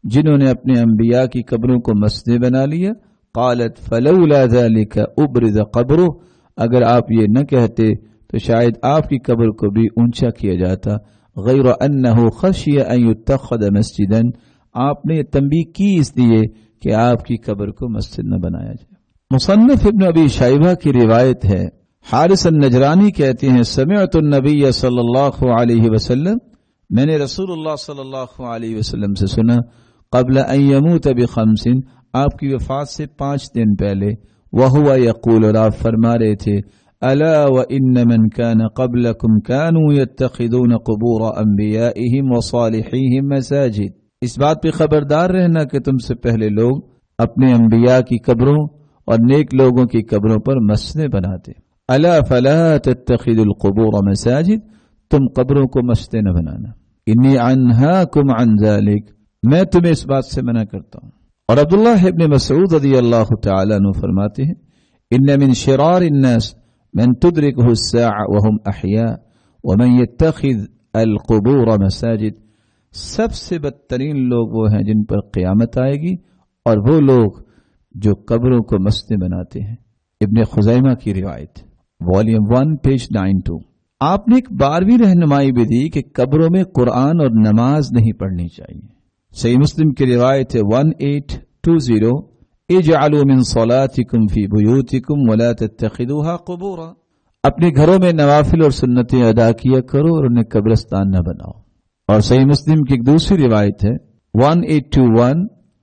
جنہوں نے اپنے انبیاء کی قبروں کو مسجد بنا لیا. قالت فلولا ذلك ابرز قبره، اگر آپ یہ نہ کہتے تو شاید آپ کی قبر کو بھی اونچا کیا جاتا. غیر انه خشی ان يتخذ مسجدا، آپ نے تنبیہ کی اس لیے کہ آپ کی قبر کو مسجد نہ بنایا جائے. مصنف ابن ابی شیبہ کی روایت ہے، حارث النجرانی کہتے ہیں سمعت النبی صلی اللہ علیہ وسلم، میں نے رسول اللہ صلی اللہ علیہ وسلم سے سنا، قبل ان يموت بخمس، آپ کی وفات سے پانچ دن پہلے، وهو يقول، اور آپ فرما رہے تھے، الا وان من كان قبلكم كانوا يتخذون قبور انبيائهم وصالحيهم مساجد. اس بات پہ خبردار رہنا کہ تم سے پہلے لوگ اپنے انبیاء کی قبروں اور نیک لوگوں کی قبروں پر مسجدیں بناتے. الا فلا تتخذوا القبور مساجد، تم قبروں کو مسجدیں نہ بنانا. انی انہاکم عن ذلک، میں تمہیں اس بات سے منع کرتا ہوں. اور عبداللہ ابن مسعود رضی اللہ تعالی عنہ فرماتے ہیں، ان من شرار الناس من تدرکه الساعة وهم احیاء ومن يتخذ القبور مساجد، سب سے بدترین لوگ وہ ہیں جن پر قیامت آئے گی اور وہ لوگ جو قبروں کو مسجدیں بناتے ہیں. ابن خزیمہ کی روایت، volume one page nine two. آپ نے ایک بارہویں رہنمائی بھی دی کہ قبروں میں قرآن اور نماز نہیں پڑھنی چاہیے. صحیح مسلم کی روایت ہے ون ایٹ ٹو زیرو، اجعلوا من صلاتکم فی بیوتکم ولا تتخذوها قبورا، اپنے گھروں میں نوافل اور سنتیں ادا کیا کرو اور انہیں قبرستان نہ بناؤ. اور صحیح مسلم کی ایک دوسری روایت ہے ون ایٹ ٹو ون،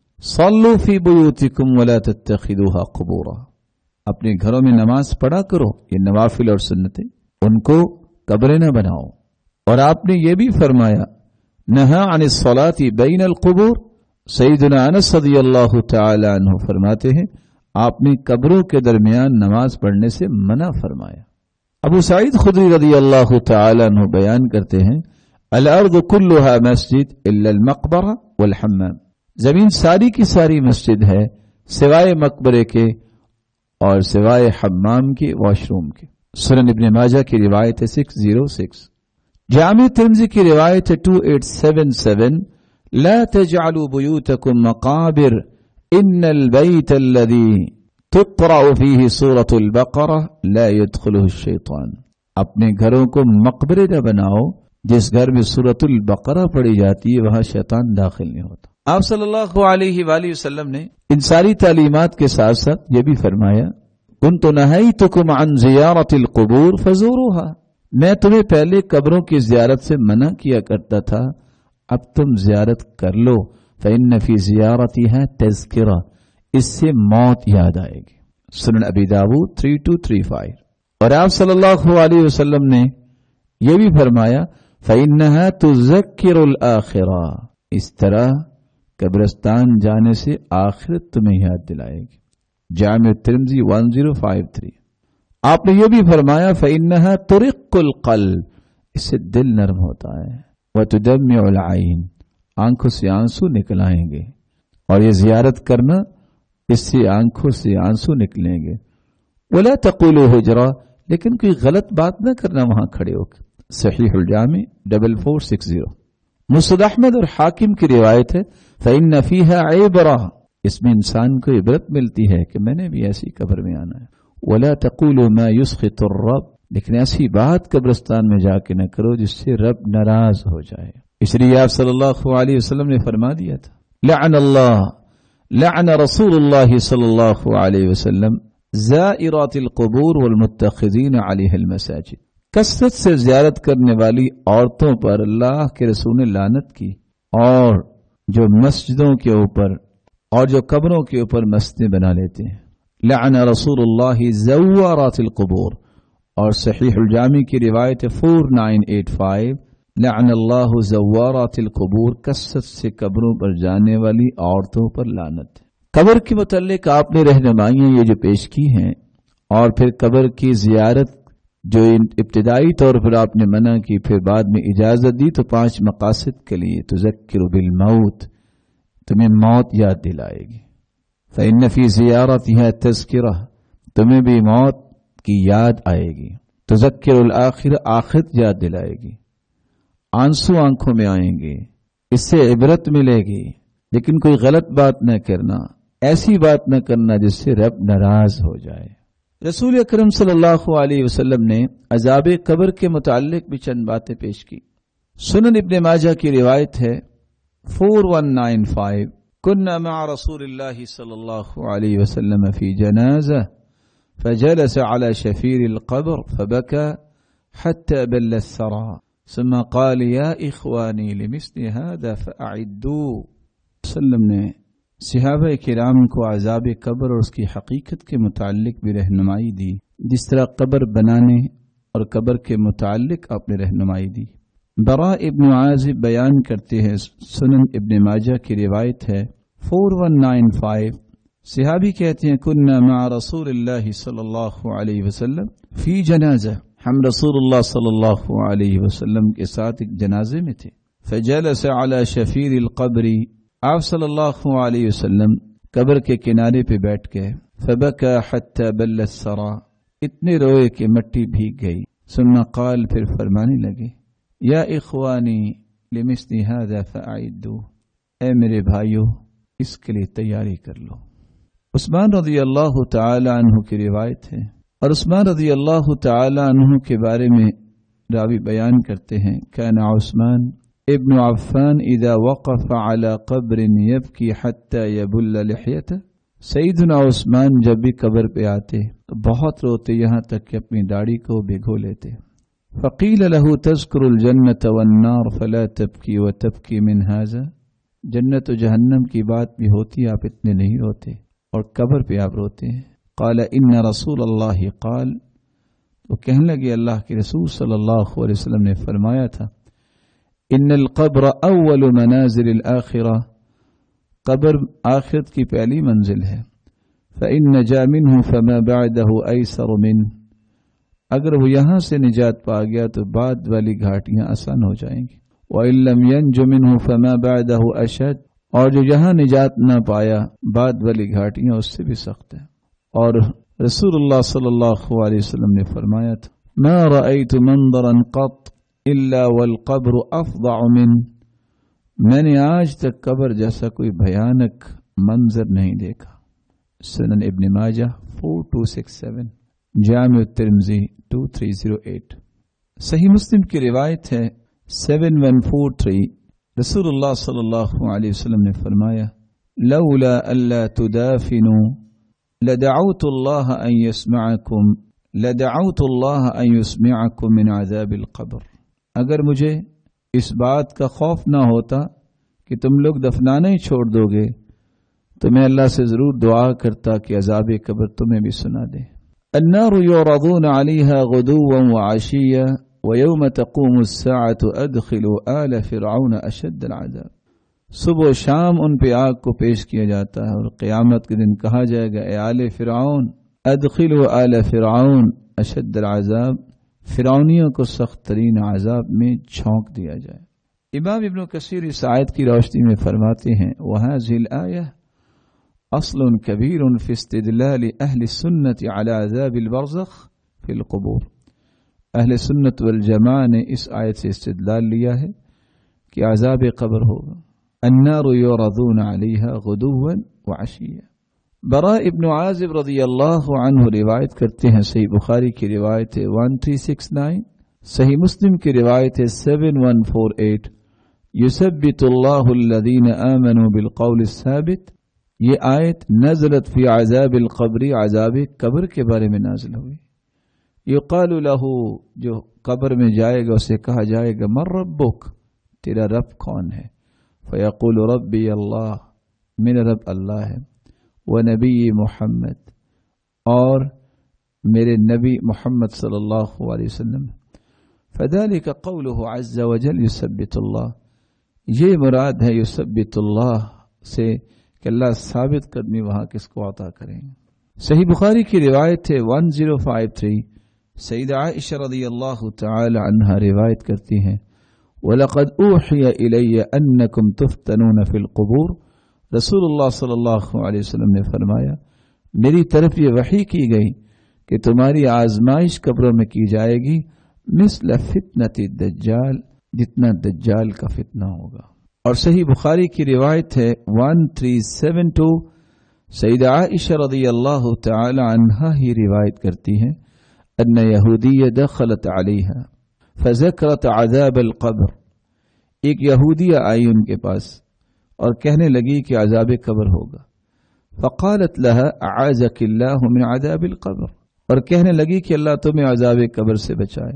صلوا فی بیوتکم ولا تتخذوها قبورا، اپنے گھروں میں نماز پڑھا کرو، یہ نوافل اور سنتیں، ان کو قبریں نہ بناؤ. اور آپ نے یہ بھی فرمایا نہا عن الصلاة بین القبور، سیدنا انس رضی اللہ تعالی عنہ فرماتے ہیں آپ نے قبروں کے درمیان نماز پڑھنے سے منع فرمایا. ابو سعید خدری رضی اللہ تعالی عنہ بیان کرتے ہیں الارض کلها مسجد الا المقبرہ والحمام، زمین ساری کی ساری مسجد ہے سوائے مقبرے کے اور سوائے حمام کے، واش روم کے. سنن ابن ماجہ کی روایت ہے سکس زیرو سکس. جامع ترمذی کی روایت ہے ٹو ایٹ سیون سیون، لا تجعلوا بیوتکم مقابر ان البیت الذی تقرأ فیہ سورة البقرہ لا يدخلہ الشیطان، اپنے گھروں کو مقبرے نہ بناؤ جس گھر میں سورة البقرہ پڑھی جاتی ہے وہاں شیطان داخل نہیں ہوتا. آپ صلی اللہ علیہ وآلہ وسلم نے ان ساری تعلیمات کے ساتھ ساتھ یہ بھی فرمایا کنت نہیتکم عن زیارت القبور فزوروها، میں تمہیں پہلے قبروں کی زیارت سے منع کیا کرتا تھا، اب تم زیارت کر لو. فإن فی زیارتها تذکرہ، اس سے موت یاد آئے گی. سنن ابی داؤد تھری ٹو تھری فائیو. اور آپ صلی اللہ علیہ وسلم نے یہ بھی فرمایا فإنها تذکر الآخرہ، اس طرح قبرستان جانے سے آخرت تمہیں یاد دلائے گی. جامع ترمذی ون زیرو فائیو تھری. آپ نے یہ بھی فرمایا فإنها ترق القلب، اس سے دل نرم ہوتا ہے. وتدمع العین، آنکھوں سے آنسو نکل آئیں گے. اور یہ زیارت کرنا اس سے آنکھوں سے آنسو نکلیں گے. ولا تقولوا حجرا، لیکن کوئی غلط بات نہ کرنا وہاں کھڑے ہو کے. صحیح الجامع ڈبل فور سکس زیرو. مسند احمد اور حاکم کی روایت ہے فإن فيها عبرہ، اس میں انسان کو عبرت ملتی ہے کہ میں نے بھی ایسی قبر میں آنا ہے. ولا تقولوا ما يسخط الرب، لیکن ایسی بات قبرستان میں جا کے نہ کرو جس سے رب ناراض ہو جائے. اس لیے آپ صلی اللہ علیہ وسلم نے فرما دیا تھا لعن اللہ لعن رسول اللہ صلی اللہ علیہ وسلم زائرات القبور والمتخذین علیہ المساجد، کثرت سے زیارت کرنے والی عورتوں پر اللہ کے رسول نے لعنت کی، اور جو مسجدوں کے اوپر اور جو قبروں کے اوپر مسجدیں بنا لیتے ہیں. لعن رسول اللہ زوارات القبور. اور صحیح الجامع کی روایت فور نائن ایٹ فائیو، لعن اللہ زوارات القبور، کثرت سے قبروں پر جانے والی عورتوں پر لعنت. قبر کے متعلق آپ نے رہنمائیاں یہ جو پیش کی ہیں، اور پھر قبر کی زیارت جو ابتدائی طور پر آپ نے منع کی پھر بعد میں اجازت دی، تو پانچ مقاصد کے لیے تذکر بالموت، تمہیں موت یاد دلائے گی. فإن فی زیارتها تذکرہ، تمہیں بھی موت کی یاد آئے گی. تذکر الآخرہ، آخرت یاد دلائے گی. آنسو آنکھوں میں آئیں گے، اس سے عبرت ملے گی. لیکن کوئی غلط بات نہ کرنا، ایسی بات نہ کرنا جس سے رب ناراض ہو جائے۔ رسول اکرم صلی اللہ علیہ وسلم نے عذاب قبر کے متعلق بھی چند باتیں پیش کی۔ سنن ابن ماجہ کی روایت ہے فور ون نائن فائیو، كنا مع رسول الله صلى الله عليه وسلم في جنازة فجلس على شفير القبر فبكى حتى بل الثرى ثم قال يا إخواني لمثل هذا فأعدوا۔ وسلم نے صحابہ کرام کو عذاب قبر اور اس کی حقیقت کے متعلق بھی رہنمائی دی، جس طرح قبر بنانے اور قبر کے متعلق آپ نے رہنمائی دی۔ براء ابن عازب بیان کرتے ہیں، سنن ابن ماجہ کی روایت ہے فور ون نائن فائیو، صحابی کہتے ہیں کننا مع رسول اللہ صلی اللہ علیہ وسلم فی جنازہ، ہم رسول اللہ صلی اللہ علیہ وسلم کے ساتھ ایک جنازے میں تھے۔ فجلس علی شفیر القبر، آپ صلی اللہ علیہ وسلم قبر کے کنارے پہ بیٹھ گئے۔ فبکى حتی بل الثری، اتنے روئے کہ مٹی بھیگ گئی۔ ثم قال، پھر فرمانے لگے یا اخوانی لمثل هذا فاعدوا، اے میرے بھائیو اس کے لیے تیاری کر لو۔ عثمان رضی اللہ تعالی عنہ کی روایت ہے، اور عثمان رضی اللہ تعالی عنہ کے بارے میں راوی بیان کرتے ہیں کان عثمان ابن عفان اذا وقف على قبر يبكي حتى يبل لحيته، سیدنا عثمان جب بھی قبر پہ آتے تو بہت روتے، یہاں تک کہ اپنی داڑھی کو بھگو لیتے۔ فقیل له تذکر الجنة والنار فلا تبکی وتبکی من هذا، جنت و جہنم کی بات بھی ہوتی، آپ اتنے نہیں روتے، اور قبر پہ آپ روتے ہیں۔ قال ان رسول اللہ قال، وہ کہنے لگے اللہ کے رسول صلی اللہ علیہ وسلم نے فرمایا تھا ان القبر اول منازل الآخرہ، قبر آخرت کی پہلی منزل ہے۔ فإن نجا منه فما بعده أيسر منه، اگر وہ یہاں سے نجات پا گیا تو بعد والی گھاٹیاں آسان ہو جائیں گی۔ وَإِن لَّمْ يَنْجُ مِنْهُ فَمَا بَعْدَهُ أَشَدُّ، اور جو یہاں نجات نہ پایا بعد والی گھاٹیاں اس سے بھی سخت ہیں۔ اور رسول اللہ صلی اللہ علیہ وسلم نے فرمایا تھا مَا رَأَيْتُ مَنظَرًا قَطْ إِلَّا وَالْقَبْرُ أَفْضَعُ مِنْهُ، میں نے آج تک قبر جیسا کوئی بھیانک منظر نہیں دیکھا۔ سنن ابن ماجہ فور ٹو سکس سیون، جامع الترمذی ٹو تھری زیرو ایٹ، صحیح مسلم کی روایت ہے سیون ون فور تھری، رسول اللہ صلی اللہ علیہ وسلم نے فرمایا لولا الا تدافنوا لدعوت اللہ ان يسمعكم لدعوت اللہ ان يسمعكم من عذاب القبر، اگر مجھے اس بات کا خوف نہ ہوتا کہ تم لوگ دفنانا ہی چھوڑ دو گے تو میں اللہ سے ضرور دعا کرتا کہ عذاب قبر تمہیں بھی سنا دے۔ النار يعرضون عليها غدوا وعشيا ويوم تقوم الساعة ادخلوا آل فرعون اشد العذاب، صبح و شام ان پہ آگ کو پیش کیا جاتا ہے، اور قیامت کے دن کہا جائے گا اے آل فرعون ادخلوا آل فرعون اشد العذاب، فرعونیوں کو سخت ترین عذاب میں جھونک دیا جائے۔ امام ابن کثیر اس آیت کی روشنی میں فرماتے ہیں وهذه الآية اصل کبیر فی استدلال اہل سنت علی عذاب البرزخ فی القبور، اہل سنت والجماع نے اس آیت سے استدلال لیا ہے کہ عذاب قبر ہوگا۔ النار یعرضون علیہا غدوا وعشیا۔ براء ابن عازب رضی اللہ عنہ روایت کرتے ہیں، صحیح بخاری کی روایت ہے ون تھری سکس نائن، صحیح مسلم کی روایت ہے سیون ون فور ایٹ، یثبت اللہ الذین آمنوا بالقول الثابت، یہ آیت نزلت فی عذاب القبر، عذاب قبر کے بارے میں نازل ہوئی۔ یقال لہ، جو قبر میں جائے گا اسے کہا جائے گا من ربک، تیرا رب کون ہے؟ فیقول ربی اللہ، میرا رب اللہ ہے، ونبی محمد، اور میرے نبی محمد صلی اللہ علیہ وسلم۔ فذلک قولہ عز وجل یثبت اللہ، یہ مراد ہے یثبت اللہ سے کہ اللہ ثابت قدمی وہاں کس کو عطا کریں گے۔ صحیح بخاری کی روایت ہے ون زیرو فائیو تھری، سیدہ عائشہ رضی اللہ تعالی عنہا روایت کرتی ہیں وَلَقَدْ أُوحِيَ إِلَيَّ أَنَّكُمْ تُفْتَنُونَ فِي الْقُبُورِ، رسول اللہ صلی اللہ علیہ وسلم نے فرمایا میری طرف یہ وحی کی گئی کہ تمہاری آزمائش قبروں میں کی جائے گی مثل فتنۃ الدجال، جتنا دجال کا فتنہ ہوگا۔ اور صحیح بخاری کی روایت ہے ون تھری سیون ٹو، سیدہ عائشہ رضی اللہ تعالی عنہا ہی روایت کرتی ہیں ان یہودیہ دخلت علیہا فذکرت عذاب القبر، ایک یہودیہ آئی ان کے پاس اور کہنے لگی کہ عذاب قبر ہوگا. فقالت لها اعاذک اللہ من عذاب القبر، اور کہنے لگی کہ اللہ تمہیں عذاب قبر سے بچائے.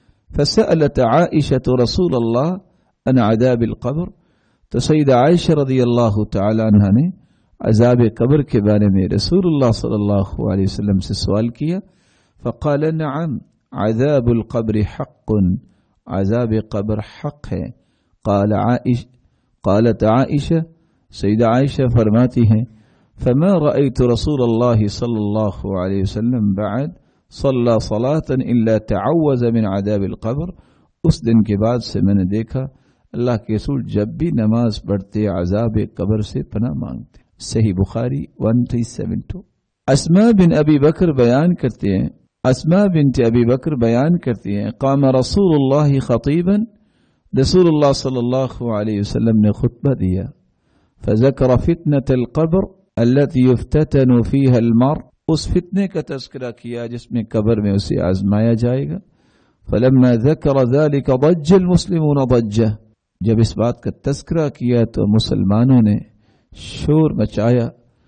فسألت عائشہ رسول اللہ عن عذاب القبر، تو سیدہ عائشہ رضی اللہ تعالی عنہ نے عذاب قبر کے بارے میں رسول اللہ صلی اللہ علیہ وسلم سے سوال کیا. فقال نعم عذاب القبر حق، عذاب قبر حق ہے. قال عائشہ قالت عائشہ، سیدہ عائشہ فرماتی ہیں فما رأيت رسول اللہ صلی اللہ علیہ وسلم بعد صلى صلاة الا تعوذ من عذاب القبر، اس دن کے بعد سے میں نے دیکھا اللہ کے رسول جب بھی نماز پڑھتے عذاب قبر سے پناہ مانگتے. صحیح بخاری ون تھری سیون ٹو. اسماء بن ابی بکر بیان کرتے ہیں اسماء بنت ابی بکر بیان کرتی ہیں قام رسول اللہ خطیبا، رسول اللہ صلی اللہ علیہ وسلم نے خطبہ دیا. فذکر فتنة القبر التي يفتتن فيها المرء، اس فتنے کا تذکرہ کیا جس میں قبر میں اسے آزمایا جائے گا. فلما ذکر ذلك ضج المسلمون ضجہ، جب اس بات کا تذکرہ کیا تو مسلمانوں نے شور مچایا.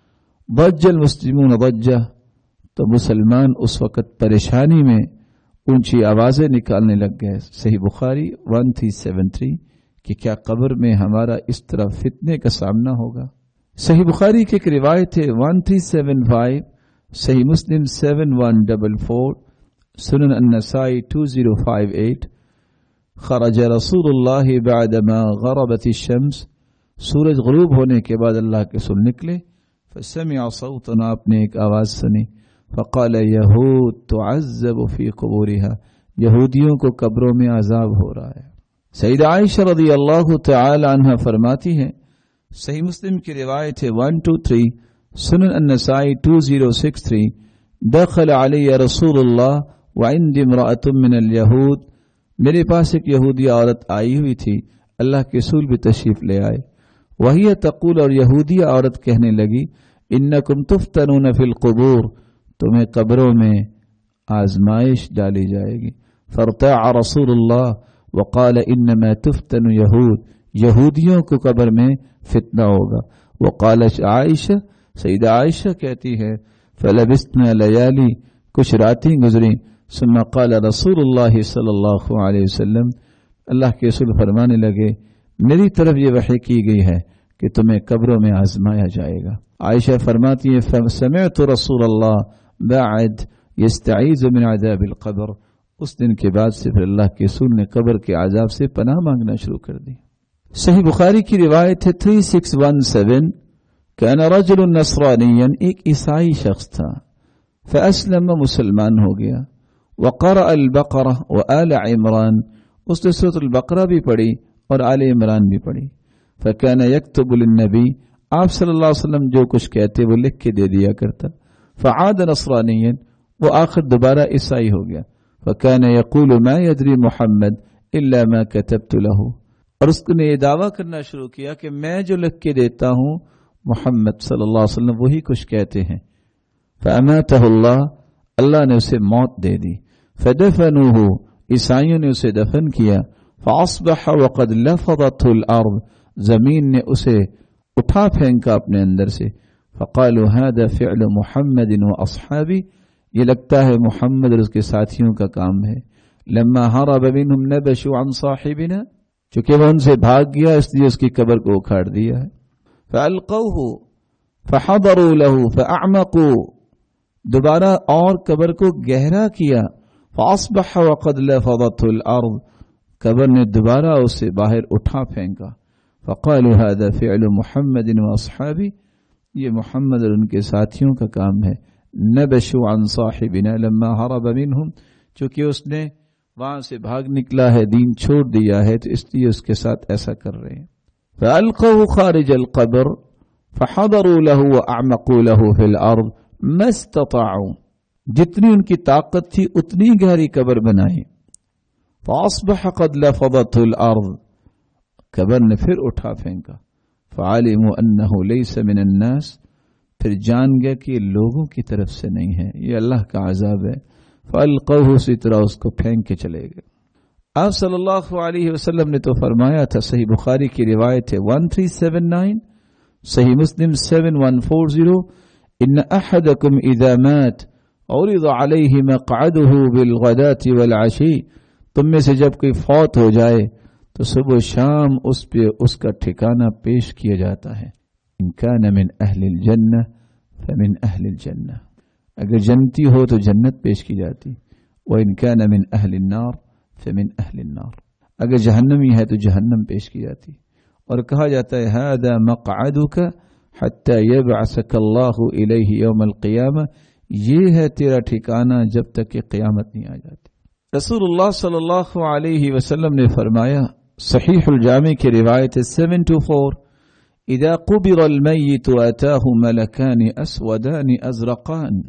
ضج المسلمون ضجہ، تو مسلمان اس وقت پریشانی میں اونچی آوازیں نکالنے لگ گئے. صحیح بخاری ون تھری سیون تھری کہ کیا قبر میں ہمارا اس طرح فتنے کا سامنا ہوگا. صحیح بخاری کی ایک روایت ہے ون تھری سیون فائیو، صحیح مسلم سیون ون ڈبل فور، سنن النسائی ٹو زیرو فائیو ایٹ. خرج رسول اللہ بعدما غربت الشمس، سورج غروب ہونے کے بعد اللہ کے رسول نکلے. فسمع صوتا، آپ نے ایک آواز سنی. فقال یہود تعذب فی قبورها، یہودیوں کو قبروں میں عذاب ہو رہا ہے. سیدہ عائشہ رضی اللہ تعالی عنہ فرماتی ہیں، صحیح مسلم کی روایت ہے ون ٹو تھری، سنن النسائی ٹو زیرو سکس تھری. دخل علی رسول اللہ وعندی امرأة من الیہود، میرے پاس ایک یہودی عورت آئی ہوئی تھی، اللہ کے رسول بھی تشریف لے آئے. وہی تقول، اور یہودی عورت کہنے لگی انکم تفتنون فی القبور، تمہیں قبروں میں آزمائش ڈالی جائے گی. فرتاع رسول اللہ وقال انما تفتن یہود، یہودیوں کو قبر میں فتنہ ہوگا. وقال عائشہ، سیدہ عائشہ کہتی ہے فلبثنا لیالی، کچھ راتیں گزریں. ثم قال رسول اللہ صلی اللہ علیہ وسلم، اللہ کے رسول فرمانے لگے میری طرف یہ وحی کی گئی ہے کہ تمہیں قبروں میں آزمایا جائے گا. عائشہ فرماتی ہے فسمعت رسول اللہ بعد یستعیذ من عذاب القبر، اس دن کے بعد سے پھر اللہ کے رسول نے قبر کے عذاب سے پناہ مانگنا شروع کر دی. صحیح بخاری کی روایت ہے تھری سکس ون سیون، کان رجل نصرانیا، ایک عیسائی شخص تھا. فاسلم، مسلمان ہو گیا. وقرأ البقرہ وآل عمران، اس نے سورۃ البقرہ بھی پڑھی اور آل عمران بھی پڑھی. فکان یکتب للنبی، آپ صلی اللہ علیہ وسلم جو کچھ کہتے وہ لکھ کے دے دیا کرتا. فعاد نصرانیا، وہ آخر دوبارہ عیسائی ہو گیا. فکان یقول ما یدری محمد الا ما کتبت له، اور اس نے یہ دعویٰ کرنا شروع کیا کہ میں جو لکھ کے دیتا ہوں محمد صلی اللہ علیہ وسلم وہی کچھ کہتے ہیں. فاماتہ اللہ، اللہ نے اسے موت دے دی. فدفنوه، عیسائیوں نے اسے دفن کیا. فاصبح وقد لفظته الارض، زمین نے اسے اٹھا پھینکا اپنے اندر سے. فقالوا هذا فعل محمد واصحابه، یہ لگتا ہے محمد اور اس کے ساتھیوں کا کام ہے. لما هرب منهم نبشوا عن صاحبنا، چونکہ وہ ان سے بھاگ گیا اس لیے اس کی قبر کو اکھاڑ دیا ہے. فالقوه فحضروا له فاعمقوا، دوبارہ اور قبر کو گہرا کیا. فاصبح وقد لفظته الارض، قبر نے دوبارہ اسے باہر اٹھا پھینکا. فقالوا هذا فعل محمد واصحابه، یہ محمد اور ان کے ساتھیوں کا کام ہے. نبشوا عن صاحبنا لما هرب منهم، چونکہ اس نے وہاں سے بھاگ نکلا ہے، دین چھوڑ دیا ہے، تو اس لیے اس کے ساتھ ایسا کر رہے ہیں. فالقوه خارج القبر فحضروا له واعمقوا له في الارض ما استطاعوا، جتنی ان کی طاقت تھی اتنی گہری قبر بنائی. فاصبح قد لفظته الارض، قبر نے پھر اٹھا پھینکا. فعلموا انه ليس من الناس، پھر جان گیا کہ یہ لوگوں کی طرف سے نہیں ہے، یہ اللہ کا عذاب ہے. فالقوه، اسی طرح اس کو پھینک کے چلے گئے. آپ صلی اللہ علیہ وسلم نے تو فرمایا تھا، صحیح بخاری کی روایت ہے تیرہ سو ستانوے، صحیح مسلم سات ایک چار صفر، ان احدکم اذا مات عرض علیہ مقعده بالغداة والعشی، تم میں سے جب کوئی فوت ہو جائے تو صبح و شام اس پہ اس کا ٹھکانہ پیش کیا جاتا ہے. ان کان من اہل الجنہ فمن اہل الجنہ، اگر جنتی ہو تو جنت پیش کی جاتی، وان کان من اہل النار فمن اہل النار، اگر جہنمی ہے تو جہنم پیش کی جاتی. اور کہا جاتا ہے هذا مقعدك حتى يبعثك الله الیہ یوم القیامہ، یہ ہے تیرا ٹھکانہ جب تک کہ قیامت نہیں آ جاتی. رسول اللہ صلی اللہ علیہ وسلم نے فرمایا، صحیح الجامع کی روایت سیون ٹو فور، اذا قبر المیت اتاه ملکان اسودان ازرقان،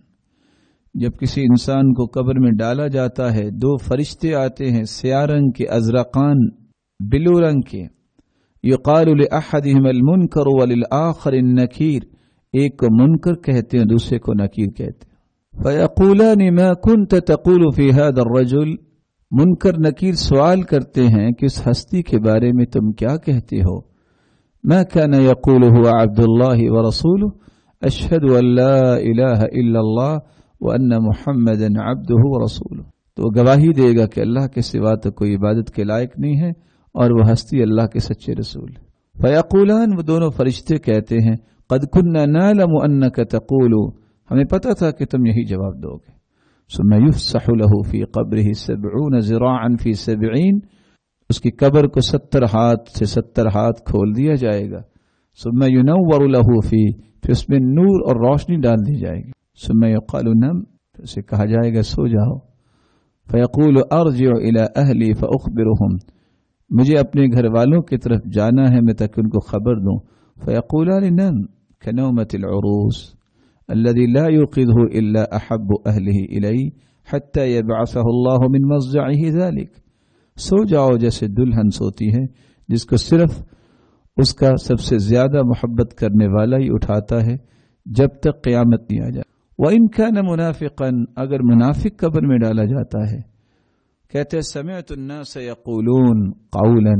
جب کسی انسان کو قبر میں ڈالا جاتا ہے دو فرشتے آتے ہیں سیاہ رنگ کے، ازرقان بلو رنگ کے. یقال لاحدہم المنکر وللآخر النکیر، ایک کو منکر کہتے ہیں دوسرے کو نکیر کہتے ہیں. فیقولان ما كنت تقول في هذا الرجل، منکر نکیر سوال کرتے ہیں کہ اس ہستی کے بارے میں تم کیا کہتے ہو. ما كان يقوله عبد الله ورسوله اشهد ان لا اله الا الله وان محمدا عبده ورسوله، تو گواہی دے گا کہ اللہ کے سوا تو کوئی عبادت کے لائق نہیں ہے اور وہ ہستی اللہ کے سچے رسول. فیقولان، وہ دونوں فرشتے کہتے ہیں، قد كنا نعلم انك تقول، ہمیں پتا تھا کہ تم یہی جواب دو گے. ثم يفسح له في قبره سبعون ذراعا في سبعين، اس کی قبر کو ستر ہاتھ سے ستر ہاتھ کھول دیا جائے گا. ثم ينور له فيه، پھر اس میں نور اور روشنی ڈال دی جائے گی. ثم يقال نم، پھر اسے کہا جائے گا سو جاؤ. فيقول ارجع الى اهلي فاخبرهم، مجھے اپنے گھر والوں کی طرف جانا ہے میں تاکہ ان کو خبر دوں. فيقولان نم كنومة العروس الذي لا يوقظه إلا أحب أهله إليه حتى يبعثه الله من مضجعه ذلك، سو جاؤ جیسے دلہن سوتی ہے جس کو صرف اس کا سب سے زیادہ محبت کرنے والا ہی اٹھاتا ہے جب تک قیامت نہیں آ جائے. وَإِن كَانَ مُنَافِقًا، اگر منافق قبر میں ڈالا جاتا ہے، کہتے ہیں سمعت الناس يقولون قولا،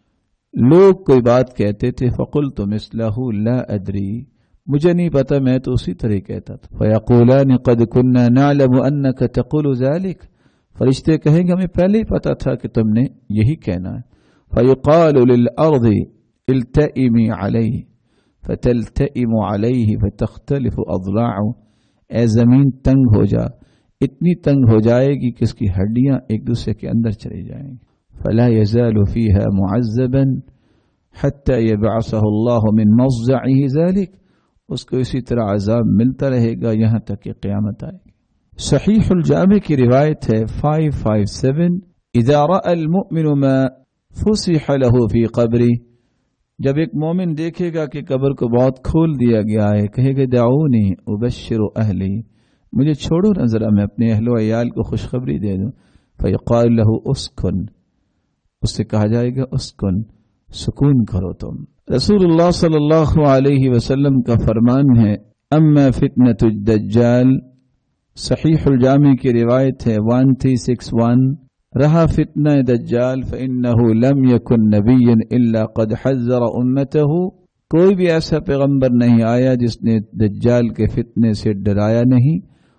لوگ کوئی بات کہتے تھے، فقلت مثله لا أدري، مجھے نہیں پتا میں تو اسی طرح کہتا تھا. فیقولان قد كنا نعلم انك تقول ذلك، فرشتے کہیں گے ہمیں پہلے ہی پتا تھا کہ تم نے یہی کہنا ہے. فیقال للارض التئمی علیہ فتلتئم علیہ فتختلف اضلاعه، اے زمین تنگ ہو جا، اتنی تنگ ہو جائے گی کہ اس کی ہڈیاں ایک دوسرے کے اندر چلی جائیں گی. فلا يزال فيها معذبا حتى يبعثه الله من مضجعه ذلك، اس کو اسی طرح عذاب ملتا رہے گا یہاں تک کہ قیامت آئے گی. صحیح الجامع کی روایت ہے پانچ سو سات، اذا رأى المؤمن ما فسح له في قبره، جب ایک مومن دیکھے گا کہ قبر کو بہت کھول دیا گیا ہے، کہے گا دعونی ابشر اہلی، مجھے چھوڑو نہ ذرا میں اپنے اہل و عیال کو خوشخبری دے دوں. فیقال له اسکن، اس سے کہا جائے گا اسکن، سکون کرو تم. رسول اللہ صلی اللہ علیہ وسلم کا فرمان ہے، اما فتنة الدجال، صحیح الجامع کی روایت ہے تیرہ سو اکسٹھ، رہا فتنہ دجال فإنه لم يكن نبيا إلا قد حذر أمته، کوئی بھی ایسا پیغمبر نہیں آیا جس نے دجال کے فتنے سے ڈرایا نہیں.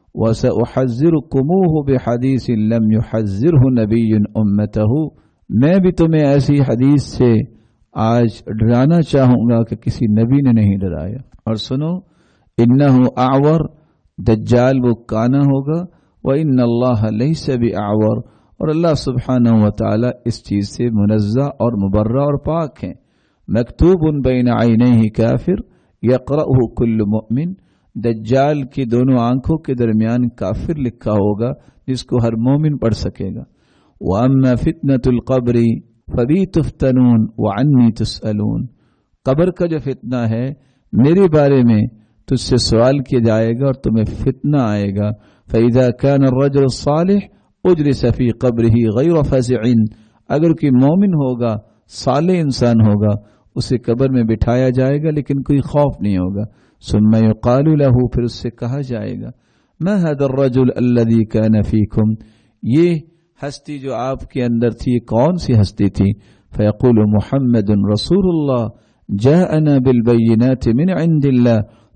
وَسَأُحَذِّرُكُمُوهُ بِحَدِيثٍ لَمْ يُحَذِّرْهُ نَبِيٌّ أُمَّتَهُ، میں بھی تمہیں ایسی حدیث سے آج ڈرانا چاہوں گا کہ کسی نبی نے نہیں ڈرایا. اور سنو، انہو اعور، دجال وہ کانا ہوگا، وان اللہ لیس باعور، اور اللہ سبحانہ و تعالی اس چیز سے منزہ اور مبرہ اور پاک ہیں. مکتوب بین عینیہ کافر یقرأہ کل مؤمن، دجال کی دونوں آنکھوں کے درمیان کافر لکھا ہوگا جس کو ہر مومن پڑھ سکے گا. واما فتنة القبر فبی تفتنون وعنی تسألون، قبر کا جو فتنہ ہے میرے بارے میں تجھ سے سوال کیا جائے گا اور تمہیں فتنہ آئے گا. فإذا كان الرجل الصالح اجلس في قبره غیر فزع، اگر کوئی مومن ہوگا صالح انسان ہوگا اسے قبر میں بٹھایا جائے گا لیکن کوئی خوف نہیں ہوگا. ثم يقال له پھر اس سے کہا جائے گا ما هذا الرجل الذي كان فيكم یہ ہستی جو آپ کے اندر تھی کون سی ہستی تھی؟ فيقول محمد رسول اللہ جاءنا بالبينات من عند الله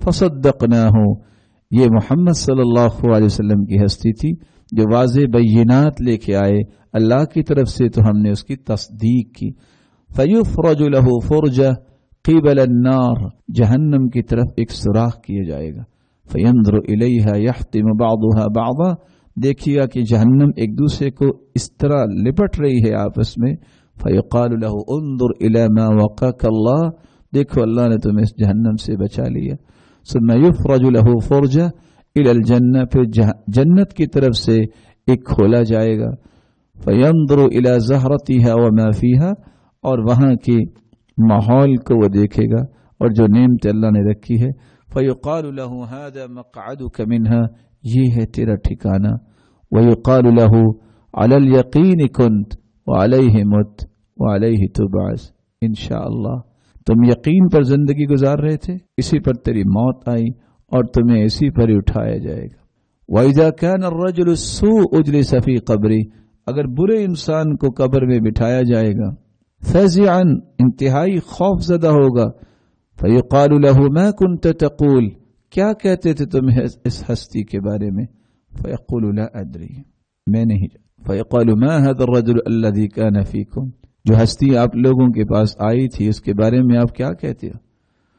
فصدقناه یہ محمد صلی اللہ علیہ وسلم کی ہستی تھی جو واضح بینات لے کے آئے اللہ کی طرف سے تو ہم نے اس کی تصدیق کی. فیفرج له فرجہ قبل النار جہنم کی طرف ایک سوراخ کیا جائے گا. فینظر الیہا یحتم بعضها بعضا دیکھیے گا کہ جہنم ایک دوسرے کو اس طرح لپٹ رہی ہے آپس میں. فیقال له انظر الی ما وقاک اللہ دیکھو اللہ نے تمہیں اس جہنم سے بچا لیا. ثم یفرج له فرجہ الی الجنہ پھر جنت کی طرف سے ایک کھولا جائے گا. فینظر الی زہرتها وما فیها اور وہاں کے ماحول کو وہ دیکھے گا اور جو نعمت اللہ نے رکھی ہے. فیقال له هذا مقعدك منها یہ ہے تیرا ٹھکانہ. ویقال له علی الیقین کنت وعلیہ مت وعلیہ تبعث انشاءاللہ تم یقین پر زندگی گزار رہے تھے اسی پر تیری موت آئی اور تمہیں اسی پر ہی اٹھایا جائے گا. وَإِذَا كَانَ الرَّجُلُ السُّوءُ اُجْلِسَ فِي قَبْرِهِ اگر برے انسان کو قبر میں بٹھایا جائے گا فَزِعًا انتہائی خوف زدہ ہوگا. فَيُقَالُ لَهُ مَا كُنْتَ تَقُولُ کیا کہتے تھے تم اس ہستی کے بارے میں؟ فَيَقُولُ لَا أَدْرِي میں نہیں جانتا. فَيُقَالُ مَا هَذَا الرَّجُلُ الَّذِي كَانَ فِيكُمْ جو ہستی آپ لوگوں کے پاس آئی تھی اس کے بارے میں آپ کیا کہتے ہو؟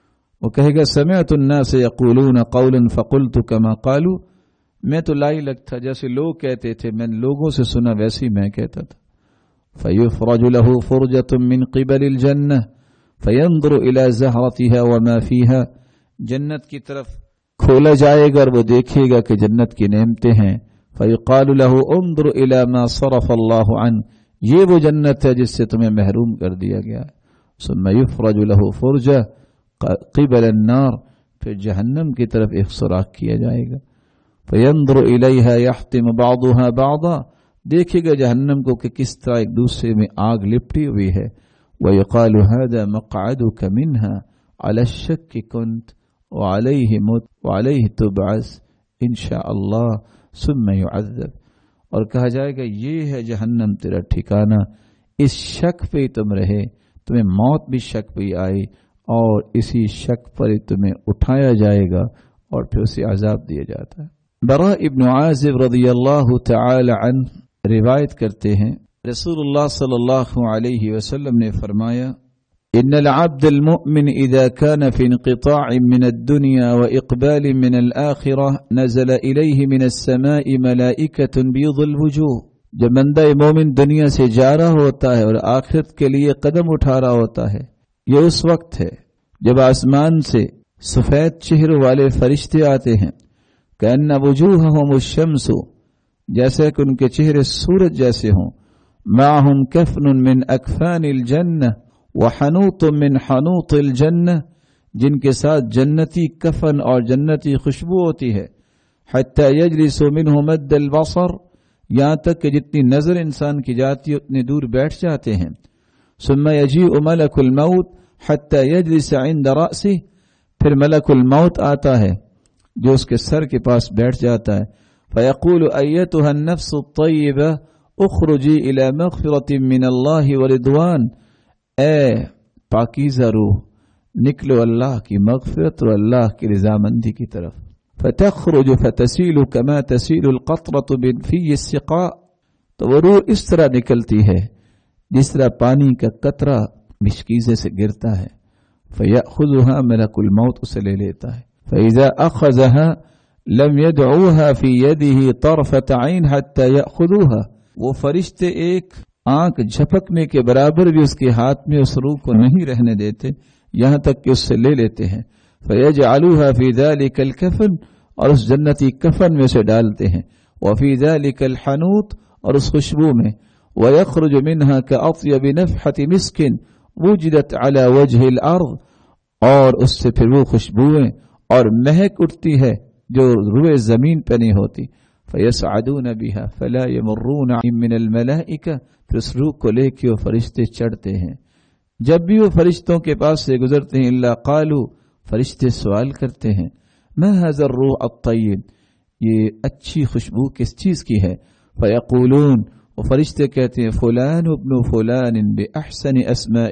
وہ کہے گا سمعت الناس يقولون قولا فقلت كما قالوا میں تو لائی لگ تھا جیسے لوگ کہتے تھے میں لوگوں سے سنا ویسے ہی میں کہتا تھا. فَيُفْرَجُ لَهُ فُرْجَةٌ مِّن قِبَلِ الْجَنَّةِ فَيَنظُرُ إِلَى زَهْرَتِهَا وَمَا فِيهَا جنت کی طرف کھولا جائے گا اور وہ دیکھے گا کہ جنت کی نعمتیں ہیں. فَيُقَالُ لَهُ انظُرْ إِلَى مَا صَرَفَ اللَّهُ عَنْهُ یہ وہ جنت ہے جس سے تمہیں محروم کر دیا گیا. ثُمَّ يُفْرَجُ لَهُ فُرْجَةٌ قِبَلَ النَّارِ پھر جہنم کی طرف ایک سوراخ کیا جائے گا. فَيَنظُرُ إِلَيْهَا يَحْتِمُ بَعْضُهَا بَعْضًا دیکھے گا جہنم کو کہ کس طرح ایک دوسرے میں آگ لپٹی ہوئی ہے. وَيُقَالُ هَذَا مَقْعَدُكَ مِنْهَا عَلَى الشَّكِّ كُنْتَ وَعَلَيْهِ مُتْ وَعَلَيْهِ تُبْعَثُ انشاءاللہ ثُمَّ يُعَذَّبُ اور کہا جائے گا یہ ہے جہنم تیرا ٹھکانہ اس شک پہ تم رہے تمہیں موت بھی شک پہ آئی اور اسی شک پر تمہیں اٹھایا جائے گا اور پھر اسے عذاب دیا جاتا ہے. براء ابن عازب رضی اللہ تعالی عنہ روایت کرتے ہیں رسول اللہ صلی اللہ علیہ وسلم نے فرمایا ان العبد المؤمن اذا كان في انقطاع من الدنيا واقبال من الاخره نزل اليه من السماء ملائكه بيض الوجوه جب بندہ مومن دنیا سے جا رہا ہوتا ہے اور آخرت کے لیے قدم اٹھا رہا ہوتا ہے یہ اس وقت ہے جب آسمان سے سفید چہروں والے فرشتے آتے ہیں کأن وجوہہم الشمس جیسے کہ ان کے چہرے سورج جیسے ہوں. معہم کفن من اکفان الجنہ وحنوط من حنوط الجنہ جن کے ساتھ جنتی کفن اور جنتی خوشبو ہوتی ہے. حتی یجلس منہ مد البصر یہاں تک کہ جتنی نظر انسان کی جاتی ہے اتنی دور بیٹھ جاتے ہیں. ثم یجیء ملک الموت حتی یجلس عند رأسہ پھر ملک الموت آتا ہے جو اس کے سر کے پاس بیٹھ جاتا ہے. فیقول ایتها النفس الطیبہ اخرجی الی مغفرۃ من اللہ ورضوان اے پاکیزہ روح نکلو اللہ کی مغفرت اور اللہ کی رضامندی کی طرف. فتخرج فتسیل کما تسیل القطرۃ فی السقاء تو وہ روح اس طرح نکلتی ہے جس طرح پانی کا قطرہ مشکیزے سے گرتا ہے. فیأخذها ملک الموت اسے لے لیتا ہے. فإذا أخذها لم يدعوها في يده طرفة عين حتى يأخذوها وہ فرشتے ایک آنکھ جھپکنے کے برابر بھی اس کے ہاتھ میں اس روح کو نہیں رہنے دیتے یہاں تک کہ اس سے لے لیتے ہیں. فيجعلوها في ذلك الكفن اور اس جنتی کفن میں سے ڈالتے ہیں. وفي ذلك الحنوط اور اس خوشبو میں. ويخرج منها كأطيب نفحة مسك وجدت على وجه الأرض اور اس سے پھر وہ خوشبوئیں اور مہک اٹھتی ہے جو روئے زمین پہ نہیں ہوتی. فَيَسْعَدُونَ بِهَا فَلَا يَمُرُّونَ مِنَ الْمَلَائِكَةِ پھر اس روح کو لے کے وہ فرشتے چڑھتے ہیں جب بھی وہ فرشتوں کے پاس سے گزرتے ہیں الا قالوا، فرشتے سوال کرتے ہیں ما هذا الروح الطیب، یہ اچھی خوشبو کس چیز کی ہے؟ فیقولون، وہ فرشتے کہتے ہیں فلان ابن فلان باحسن اسماء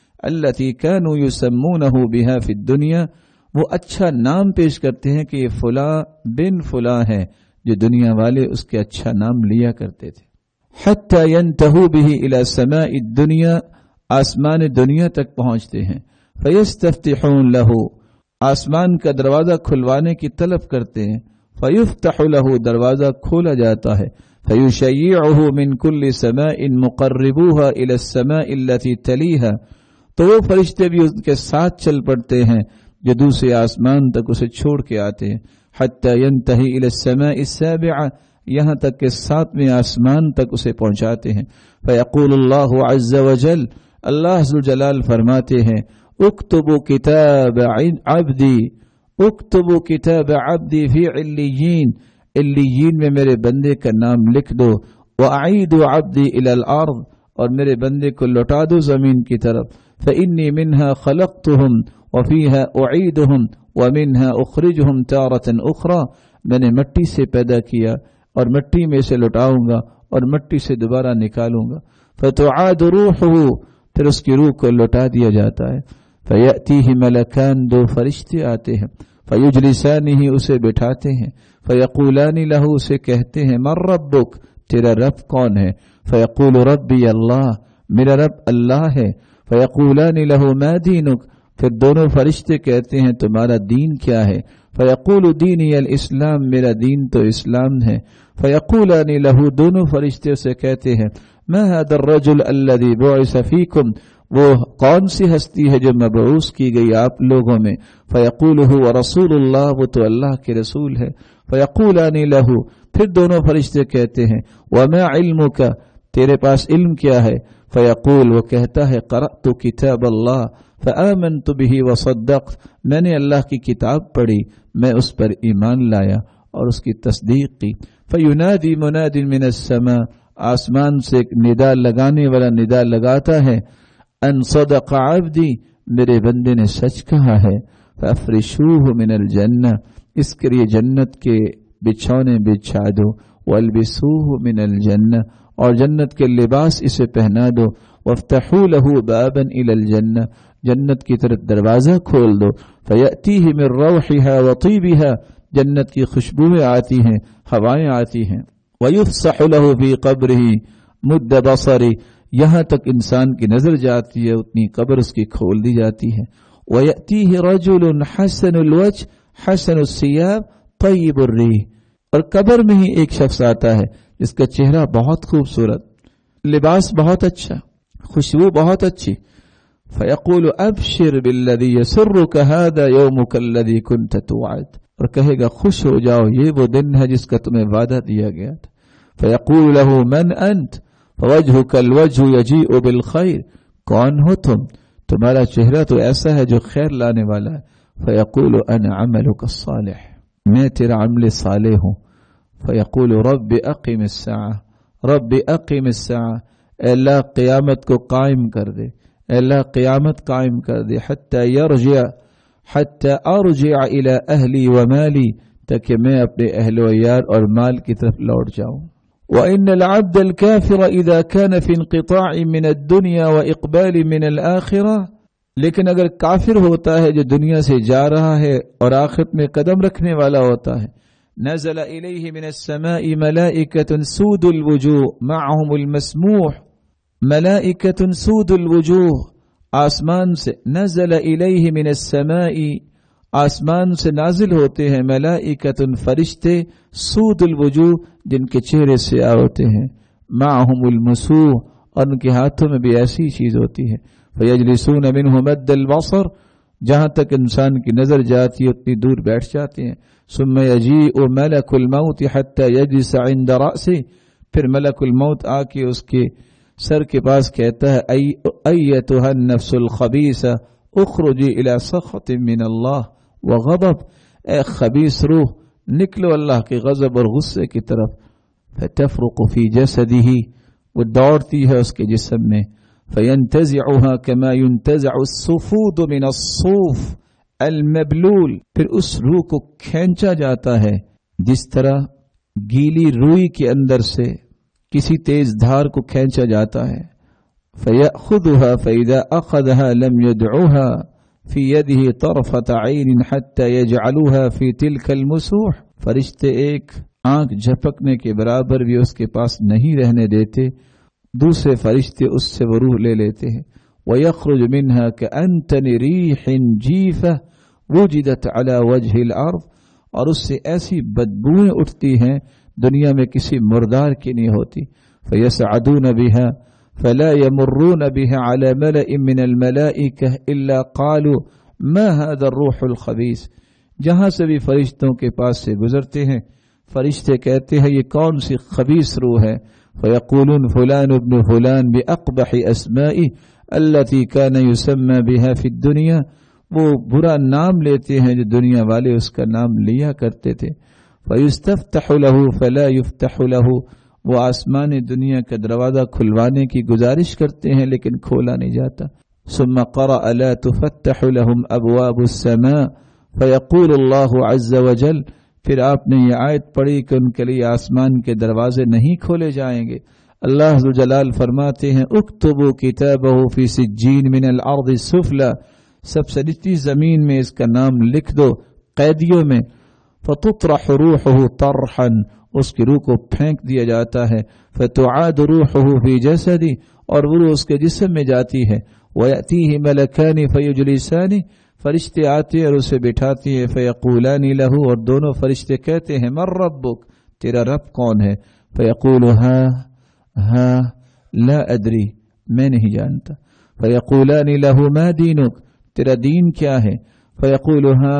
التي كانوا يسمونه بها في الدنيا، وہ اچھا نام پیش کرتے ہیں کہ یہ فلاں بن فلاں ہے جو دنیا والے اس کے اچھا نام لیا کرتے تھے. حتى ينتهوا به الى سماء الدنيا، آسمان دنیا تک پہنچتے ہیں. فیستفتحون له، آسمان کا دروازہ کھلوانے کی طلب کرتے ہیں. فیفتح له، دروازہ کھولا جاتا ہے. فیشیعه من كل سماء مقربوها الى السماء التي تليها، تو وہ فرشتے بھی اس کے ساتھ چل پڑتے ہیں جو دوسرے آسمان تک اسے چھوڑ کے آتے ہیں. حتی ینتہی الی السماء السابعہ، یہاں تک کہ ساتویں آسمان تک اسے پہنچاتے ہیں. فیقول اللہ عز وجل، اللہ عز وجل فرماتے ہیں اکتبوا کتاب عبدی، اکتبوا کتاب عبدی فی علیین، علیین میں میرے بندے کا نام لکھ دو. واعیدوا عبدی الی الارض، اور میرے بندے کو لوٹا دو زمین کی طرف. فإنی منہا خلقتہم وفیہا اعیدہم ومنہا اخرجہم تارۃ اخری، میں نے مٹی سے پیدا کیا اور مٹی میں سے لٹاؤں گا اور مٹی سے دوبارہ نکالوں گا. فتعاد روحہ، پھر اس کی روح کو لوٹا دیا جاتا ہے. فیأتیہ ملکان، دو فرشتے آتے ہیں. فیجلسانہ، اسے بٹھاتے ہیں. فیقولان لہ، اسے کہتے ہیں من ربک، تیرا رب کون ہے؟ فیقول ربی اللہ، میرا رب اللہ ہے. فیقولان لہ ما دینک، پھر دونوں فرشتے کہتے ہیں تمہارا دین کیا ہے؟ فیقول دینی الاسلام، میرا دین تو اسلام ہے. فیقولان لہ، دونوں فرشتے سے کہتے ہیں ما هذا الرجل الذي بعث فیکم، وہ کون سی ہستی ہے جو مبعوث کی گئی آپ لوگوں میں؟ فیقول هو رسول اللہ، وہ تو اللہ کے رسول ہے. فیقولان لہ، پھر دونوں فرشتے کہتے ہیں وما علمک، تیرے پاس علم کیا ہے؟ فیقول، وہ کہتا ہے قرأت کتاب اللہ فآمنت به وصدقت، میں نے اللہ کی کتاب پڑھی، میں اس پر ایمان لایا اور اس کی تصدیق کی. فینادی مناد من السماء، آسمان سے ایک ندا لگانے والا ندا لگاتا ہے ان صدق عبدی، میرے بندے نے سچ کہا ہے. فافرشوہ من الجنہ، اس کے لیے جنت کے بچھونے بچھا دو. والبسوہ من الجنہ، اور جنت کے لباس اسے پہنا دو. وافتحوا له بابا الى الجنہ، جنت کی طرف دروازہ کھول دو. فیأتیہ من روحها وطیبها، جنت کی خوشبوئیں آتی ہیں، ہوائیں آتی ہیں. ویفسح له فی قبرہ مد بصری، یہاں تک انسان کی نظر جاتی ہے اتنی قبر اس کی کھول دی جاتی ہے. ویأتیہ رجل حسن الوجه حسن الثياب طیب الریح، اور قبر میں ہی ایک شخص آتا ہے جس کا چہرہ بہت خوبصورت، لباس بہت اچھا، خوشبو بہت اچھی. فیقول ابشر بالذی یسرک ھذا یومک الذی کنت توعد، اور کہے گا خوش ہو جاؤ، یہ وہ دن ہے جس کا تمہیں وعدہ دیا گیا تھا. فیقول له من انت فوجهک الوجه یجیء بالخیر، کون ہو تم؟ تمہارا چہرہ تو ایسا ہے جو خیر لانے والا ہے. فیقول انا عملک الصالح، میں تیرا عمل صالح ہوں. فیقول رب اقم الساعة رب اقم الساعة، اے اللہ قیامت کو قائم کر دے، اے اللہ قیامت قائم کر دے. حتی یرجع حتی ارجع الى اہلی ومالی، تاکہ میں اپنے اہل و عیال اور مال کی طرف لوٹ جاؤں. وَإِنَّ الْعَبْدَ الْكَافِرَ إِذَا كَانَ فِي انْقِطَاعٍ مِنَ الدُّنْيَا وَإِقْبَالٍ مِنَ الْآخِرَةِ، لیکن اگر کافر ہوتا ہے جو دنیا سے جا رہا ہے اور آخرت میں قدم رکھنے والا ہوتا ہے، نزل إِلَيْهِ مِنَ السَّمَاءِ مَلَائِكَةٌ سُودُ الْوُجُوهِ مَعَهُمُ الْمَسْمُوحِ، ملائکۃ سود الوجوہ، آسمان سے نزل الیہ من السماء، آسمان سے نازل ہوتے ہیں ملائکۃ فرشتے، سود الوجوہ جن کے چہرے سیاہ ہوتے ہیں، معہم المسوح اور ان کے ہاتھوں میں بھی ایسی چیز ہوتی ہے. فیجلسون منہ مد البصر، جہاں تک انسان کی نظر جاتی ہے اتنی دور بیٹھ جاتے ہیں. ثم یجیء ملک الموت حتی یجلس عند رأسہ، پھر ملک الموت آ کے اس کے سر کے پاس کہتا ہے ایتھا النفس الخبیثہ اخرجی الی سخط من اللہ وغضب، اے خبیث روح نکلو اللہ کے غضب اور غصے کی طرف. فتفرق فی جسدہ، وہ دوڑتی ہے اس کے جسم میں. فینتزعها كما ينتزع الصفود من الصوف المبلول، پھر اس روح کو کھینچا جاتا ہے جس طرح گیلی روئی کے اندر سے کسی تیز دھار کو کھینچا جاتا ہے. فَيَأْخُذُهَا فَإِذَا أَخَذَهَا لَمْ يَدْعُوهَا فِي يَدِهِ طَرْفَةَ عَيْنٍ حَتَّى يَجْعَلُوهَا فِي تِلْكَ الْمُسُوحِ. فرشتے ایک آنکھ جھپکنے کے برابر بھی اس کے پاس نہیں رہنے دیتے، دوسرے فرشتے اس سے وہ روح لے لیتے ہیں. وَيَخْرُجُ مِنْهَا كَأَنْتَنِ رِيحٍ جِيفَةٍ وُجِدَتْ عَلَى وَجْهِ الْأَرْضِ، اور اس سے ایسی بدبوئیں اٹھتی ہیں دنیا میں کسی مردار کی نہیں ہوتی. فَيَسْعَدُونَ بِهَا فَلَا يَمُرُّونَ بِهَا عَلَى مَلَئٍ مِّنَ الْمَلَائِكَةِ إِلَّا قَالُوا مَا هَذَا الرُّوحُ الْخَبِيثُ. جہاں سے بھی فرشتوں کے پاس سے گزرتے ہیں فرشتے کہتے ہیں یہ کون سی خبیث روح ہے. فیقولون فلان ابن فلان بأقبح اسمائی التي كان يسمى بها في الدنيا، وہ برا نام لیتے ہیں جو دنیا والے اس کا نام لیا کرتے تھے. فیستفتح له فلا يفتح له، وہ آسمان دنیا کا دروازہ کھلوانے کی گزارش کرتے ہیں لیکن کھولا نہیں جاتا. ثم قرأ لا تفتح لهم ابواب السماء فیقول اللہ عز وجل، پھر آپ نے یہ آیت پڑھی کہ ان کے لیے آسمان کے دروازے نہیں کھولے جائیں گے. اللہ ذو جلال فرماتے ہیں اکتبوا کتابہ فی سجین من الارض السفلی، سب سے نیچی زمین میں اس کا نام لکھ دو قیدیوں میں. فتطرح روحہ طرحا، اس کی روح کو پھینک دیا جاتا ہے. فتعاد روحہ فی جسدی، اور وہ روح اس کے جسم میں جاتی ہے. ویأتیہ ملکان فیجلسان، فرشتے آتے اور اسے بٹھاتی ہے. فیقولان لہو، اور دونوں فرشتے کہتے ہیں من ربک، تیرا رب کون ہے. فیقول ہا ہا لا ادری، میں نہیں جانتا. فیقولان لہو ما دینک، تیرا دین کیا ہے. فیقول ہا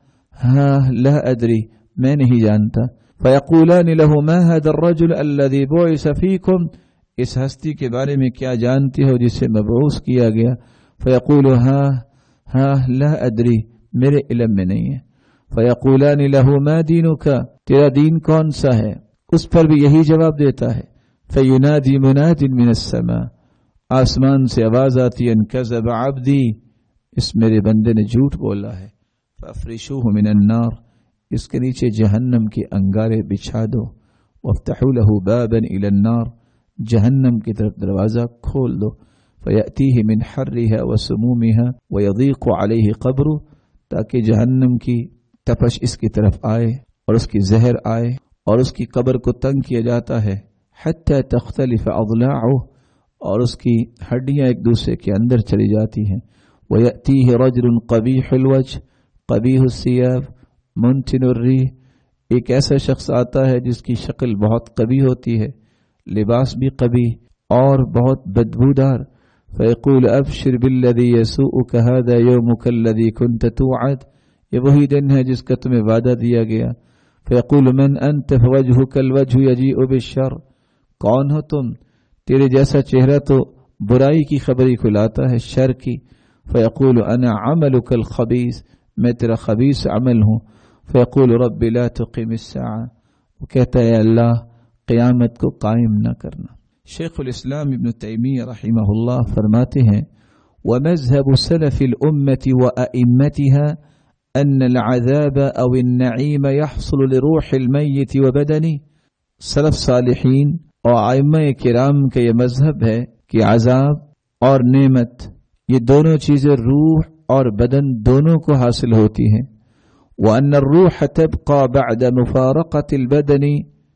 ہا لا ادری، میں نہیں جانتا. فیقولان لہو ما هذا الرجل الذي بعث فیکم، اس ہستی کے بارے میں کیا جانتے ہو جسے مبعوث کیا گیا. فیقول ہا ہاں لا ادری، میرے علم میں نہیں ہے. فیقولان لہو ما دینک، تیرا دین کون سا ہے. اس پر بھی یہی جواب دیتا ہے. فینادی مناد من السماء، آسمان سے آواز آتی ان کذب عبدی، اس میرے بندے نے جھوٹ بولا ہے. فافرشوہ من النار، اس کے نیچے جہنم کے انگارے بچھا دو. وافتحوا له بابا الى النار، جہنم کی طرف دروازہ کھول دو. فیأتیہ من حرها وسمومها ویضیق علیہ قبر، تاکہ جہنم کی تپش اس کی طرف آئے اور اس کی زہر آئے اور اس کی قبر کو تنگ کیا جاتا ہے. حتی تختلف اضلاعہ، اور اس کی ہڈیاں ایک دوسرے کے اندر چلی جاتی ہیں. ویأتیہ رجل قبیح الوجہ قبیح الثیاب منتن الریح، ایک ایسا شخص آتا ہے جس کی شکل بہت قبیح ہوتی ہے، لباس بھی قبیح اور بہت بدبودار. فیقول ابشر بالذی یسوءک ھذا یومک الذی کنت توعد، یہ وہی دن ہے جس کا تمہیں وعدہ دیا گیا. فیقول من انت فوجہک الوجہ یجیء بالشر، کون ہو تم، تیرے جیسا چہرہ تو برائی کی خبری کھلاتا ہے، شر کی. فیقول انا عملک الخبیث، میں تیرا خبیث عمل ہوں. فیقول رب لا تقم الساعہ، وہ کہتا ہے اللہ قیامت کو قائم نہ کرنا. شیخ الاسلام ابن تیمیہ رحمہ اللہ فرماتے ہیں ومذهب سلف الأمة وأئمتها أن العذاب أو النعيم يحصل لروح الميت وبدنه. سلف صالحین اور ائمہ کرام کا یہ مذہب ہے کہ عذاب اور نعمت یہ دونوں چیزیں روح اور بدن دونوں کو حاصل ہوتی ہیں. وأن الروح تبقى بعد مفارقة البدن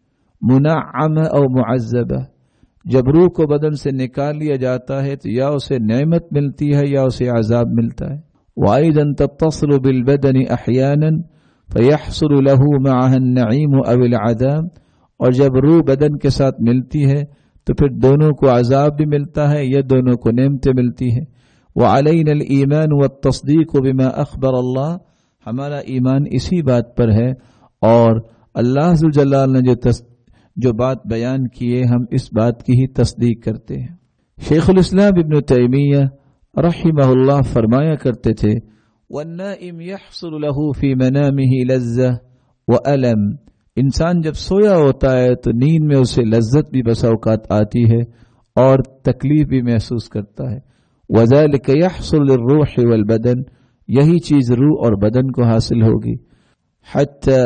منعمة أو معذبة، جب روح کو بدن سے نکال لیا جاتا ہے تو یا اسے نعمت ملتی ہے یا اسے عذاب ملتا ہے. وأيضا تتصل بالبدن أحيانا فيحصل له معها النعيم أو العذاب، اور جب روح بدن کے ساتھ ملتی ہے تو پھر دونوں کو عذاب بھی ملتا ہے یا دونوں کو نعمتیں ملتی ہیں. وعلينا الإيمان والتصديق بما أخبر الله، ہمارا ایمان اسی بات پر ہے اور اللہ ذو جلال نے جو تصدیق جو بات بیان کیے ہم اس بات کی ہی تصدیق کرتے ہیں. شیخ الاسلام ابن تیمیہ رحمہ اللہ فرمایا کرتے تھے والنائم يحصل له في منامه لذة وألم، انسان جب سویا ہوتا ہے تو نیند میں اسے لذت بھی بسا اوقات آتی ہے اور تکلیف بھی محسوس کرتا ہے. وَذَلِكَ يَحْصُلُ لِلرُّوحِ وَالْبَدَنِ، یہی چیز روح اور بدن کو حاصل ہوگی. حَتَّى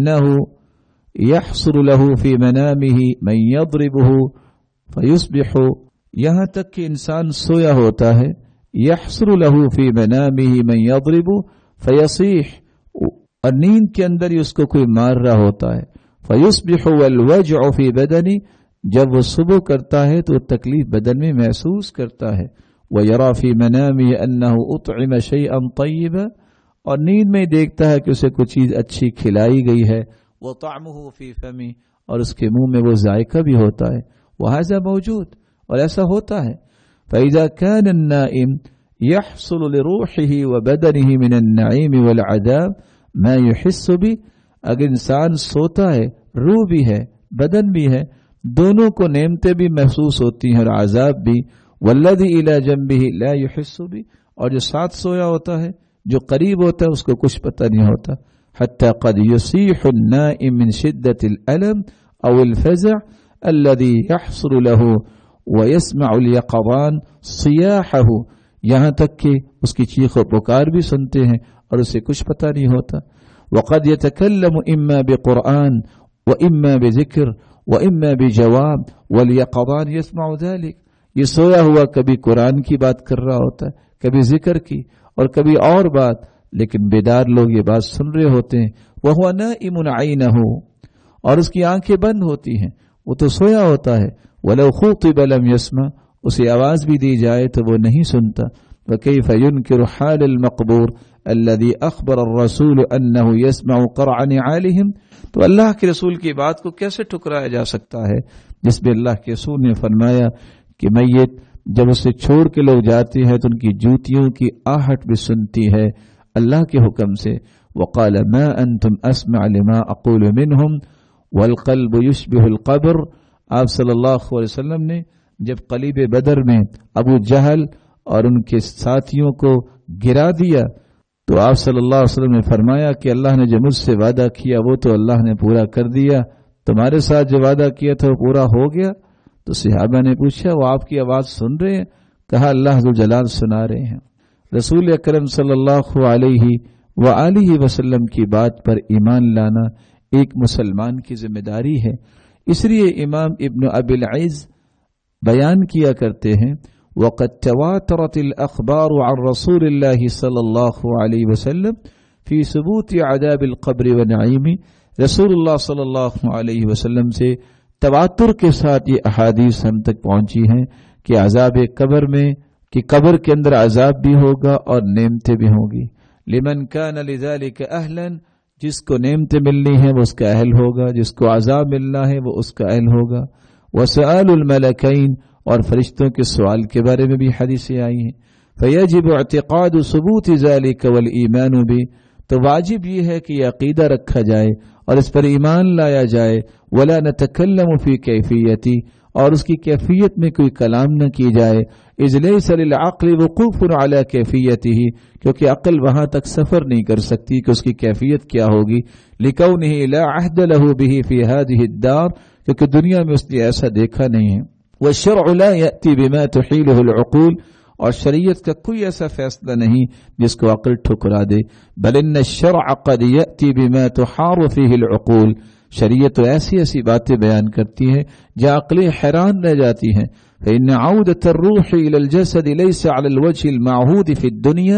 إِنَّهُ يَحْصُلُ لَهُ فِي مَنَامِهِ مَنْ يَضْرِبُهُ فَيُصْبِحُ، یہاں تک کہ انسان سویا ہوتا ہے. يَحْصُلُ لَهُ فِي مَنَامِهِ مَنْ يَضْرِبُ فَيَصِيحُ، اور نیند کے اندر ہی اس کو کوئی مار رہا ہوتا ہے. فَيُصْبِحُ وَالْوَجْعُ فِي بَدَنِ، جب وہ صبح کرتا ہے تو تکلیف بدن میں محسوس کرتا ہے. وَيَرَى فِي مَنَامِهِ أَنَّهُ أُطْعِمَ شَيْئًا طَيِّبًا، اور نیند میں دیکھتا ہے کہ اسے کوئی چیز اچھی کھلائی گئی ہے. وَطَعْمُهُ فِي فَمِهِ، اور اس کے منہ میں وہ ذائقہ بھی ہوتا ہے. وَهَذَا موجود، اور ایسا ہوتا ہے. فَإِذَا كَانَ النَّائِمُ يَحْصُلُ لِرُوحِهِ وَبَدَنِهِ مِنَ النَّعِيمِ وَالْعَذَابِ مَا يُحِسُّ بِهِ، اگر انسان سوتا ہے، روح بھی ہے، بدن بھی ہے، دونوں کو نعمتیں بھی محسوس ہوتی ہیں اور عذاب بھی. والذی الی جنبہ لا یحس بہ، اور جو ساتھ سویا ہوتا ہے، جو قریب ہوتا ہے، اس کو کچھ پتہ نہیں ہوتا. حتی قد یصیح النائم من شدت الالم او الفزع الذی یحصل له ویسمع الیقظان صیاحہ، یہاں تک کہ اس کی چیخ و پکار بھی سنتے ہیں اور اسے کچھ پتہ نہیں ہوتا. وقد یتکلم اما بقرآن واما بذکر وَإِمَّا بِجَوَابٍ وَالْيَقَظَانِ يَسْمَعُ ذَلِكَ، یہ سویا ہوا کبھی قرآن کی بات کر رہا ہوتا ہے، کبھی ذکر کی، اور کبھی اور بات، لیکن بیدار لوگ یہ بات سن رہے ہوتے ہیں. وَهُوَ نَائِمٌ عَيْنَهُ، اور اس کی آنکھیں بند ہوتی ہیں، وہ تو سویا ہوتا ہے. وَلَوْ خُوطِبَ لَمْ يَسْمَعْ، اسے آواز بھی دی جائے تو وہ نہیں سنتا. وَكَيْفَ يُنْكِرُ حَالَ الْمَقْبُورِ الَّذِي أَخْبَرَ الرَّسُولُ أَنَّهُ يَسْمَعُ قَرْعَ نِعَالِهِمْ، تو اللہ کے رسول کی بات کو کیسے ٹھکرایا جا سکتا ہے جس میں اللہ کے رسول نے فرمایا کہ میت جب اسے چھوڑ کے لوگ جاتے ہیں تو ان کی جوتیوں کی آہٹ بھی سنتی ہے اللہ کے حکم سے. وقال ما انتم اسمع لما اقول منهم والقلب يشبه القبر، آپ صلی اللہ علیہ وسلم نے جب قلیب بدر میں ابو جہل اور ان کے ساتھیوں کو گرا دیا تو آپ صلی اللہ علیہ وسلم نے فرمایا کہ اللہ نے جو مجھ سے وعدہ کیا وہ تو اللہ نے پورا کر دیا، تمہارے ساتھ جو وعدہ کیا تھا وہ پورا ہو گیا. تو صحابہ نے پوچھا وہ آپ کی آواز سن رہے ہیں؟ کہا اللہ ذوالجلال سنا رہے ہیں. رسول اکرم صلی اللہ علیہ وآلہ وسلم کی بات پر ایمان لانا ایک مسلمان کی ذمہ داری ہے. اس لیے امام ابن ابی العز بیان کیا کرتے ہیں وَقَدْ تَوَاتَرَتِ الْأَخْبَارُ عَنْ رَسُولِ اللَّهِ صلی اللہ علیہ وسلم فی ثبوت عذاب القبر ونعیم، رسول اللہ صلی اللہ علیہ وسلم سے تواتر کے ساتھ یہ احادیث ہم تک پہنچی ہیں کہ عذاب قبر میں کہ قبر کے اندر عذاب بھی ہوگا اور نعمتیں بھی ہوں گی. لمن کان لذلک اہلا، جس کو نعمتیں ملنی ہیں وہ اس کا اہل ہوگا، جس کو عذاب ملنا ہے وہ اس کا اہل ہوگا. وسؤال الملکین، اور فرشتوں کے سوال کے بارے میں بھی حدیثیں آئی ہیں. فیجب اعتقاد ثبوت ذلک والایمان بہ، تو واجب یہ ہے کہ یہ عقیدہ رکھا جائے اور اس پر ایمان لایا جائے. ولا نتکلم فی کیفیتی، اور اس کی کیفیت میں کوئی کلام نہ کی جائے. اذ لیس للعقل وقوف علی کیفیتہ، کیونکہ عقل وہاں تک سفر نہیں کر سکتی کہ اس کی کیفیت کیا ہوگی. لکونہ لا عہد لہ بہ فی ہذہ الدار، کیونکہ دنیا میں اس نے ایسا دیکھا نہیں ہے. والشرع لا یأتی بما تحیلہ العقول، اور شریعت کا کوئی ایسا فیصلہ نہیں جس کو عقل ٹھکرا دے. بل ان الشرع قد یأتی بما تحار فیہ العقول، شریعت تو ایسی ایسی باتیں بیان کرتی ہے جہاں عقلیں حیران رہ جاتی ہیں. فإن عودة الروح إلى الجسد ليس على الوجه المعهود في الدنيا،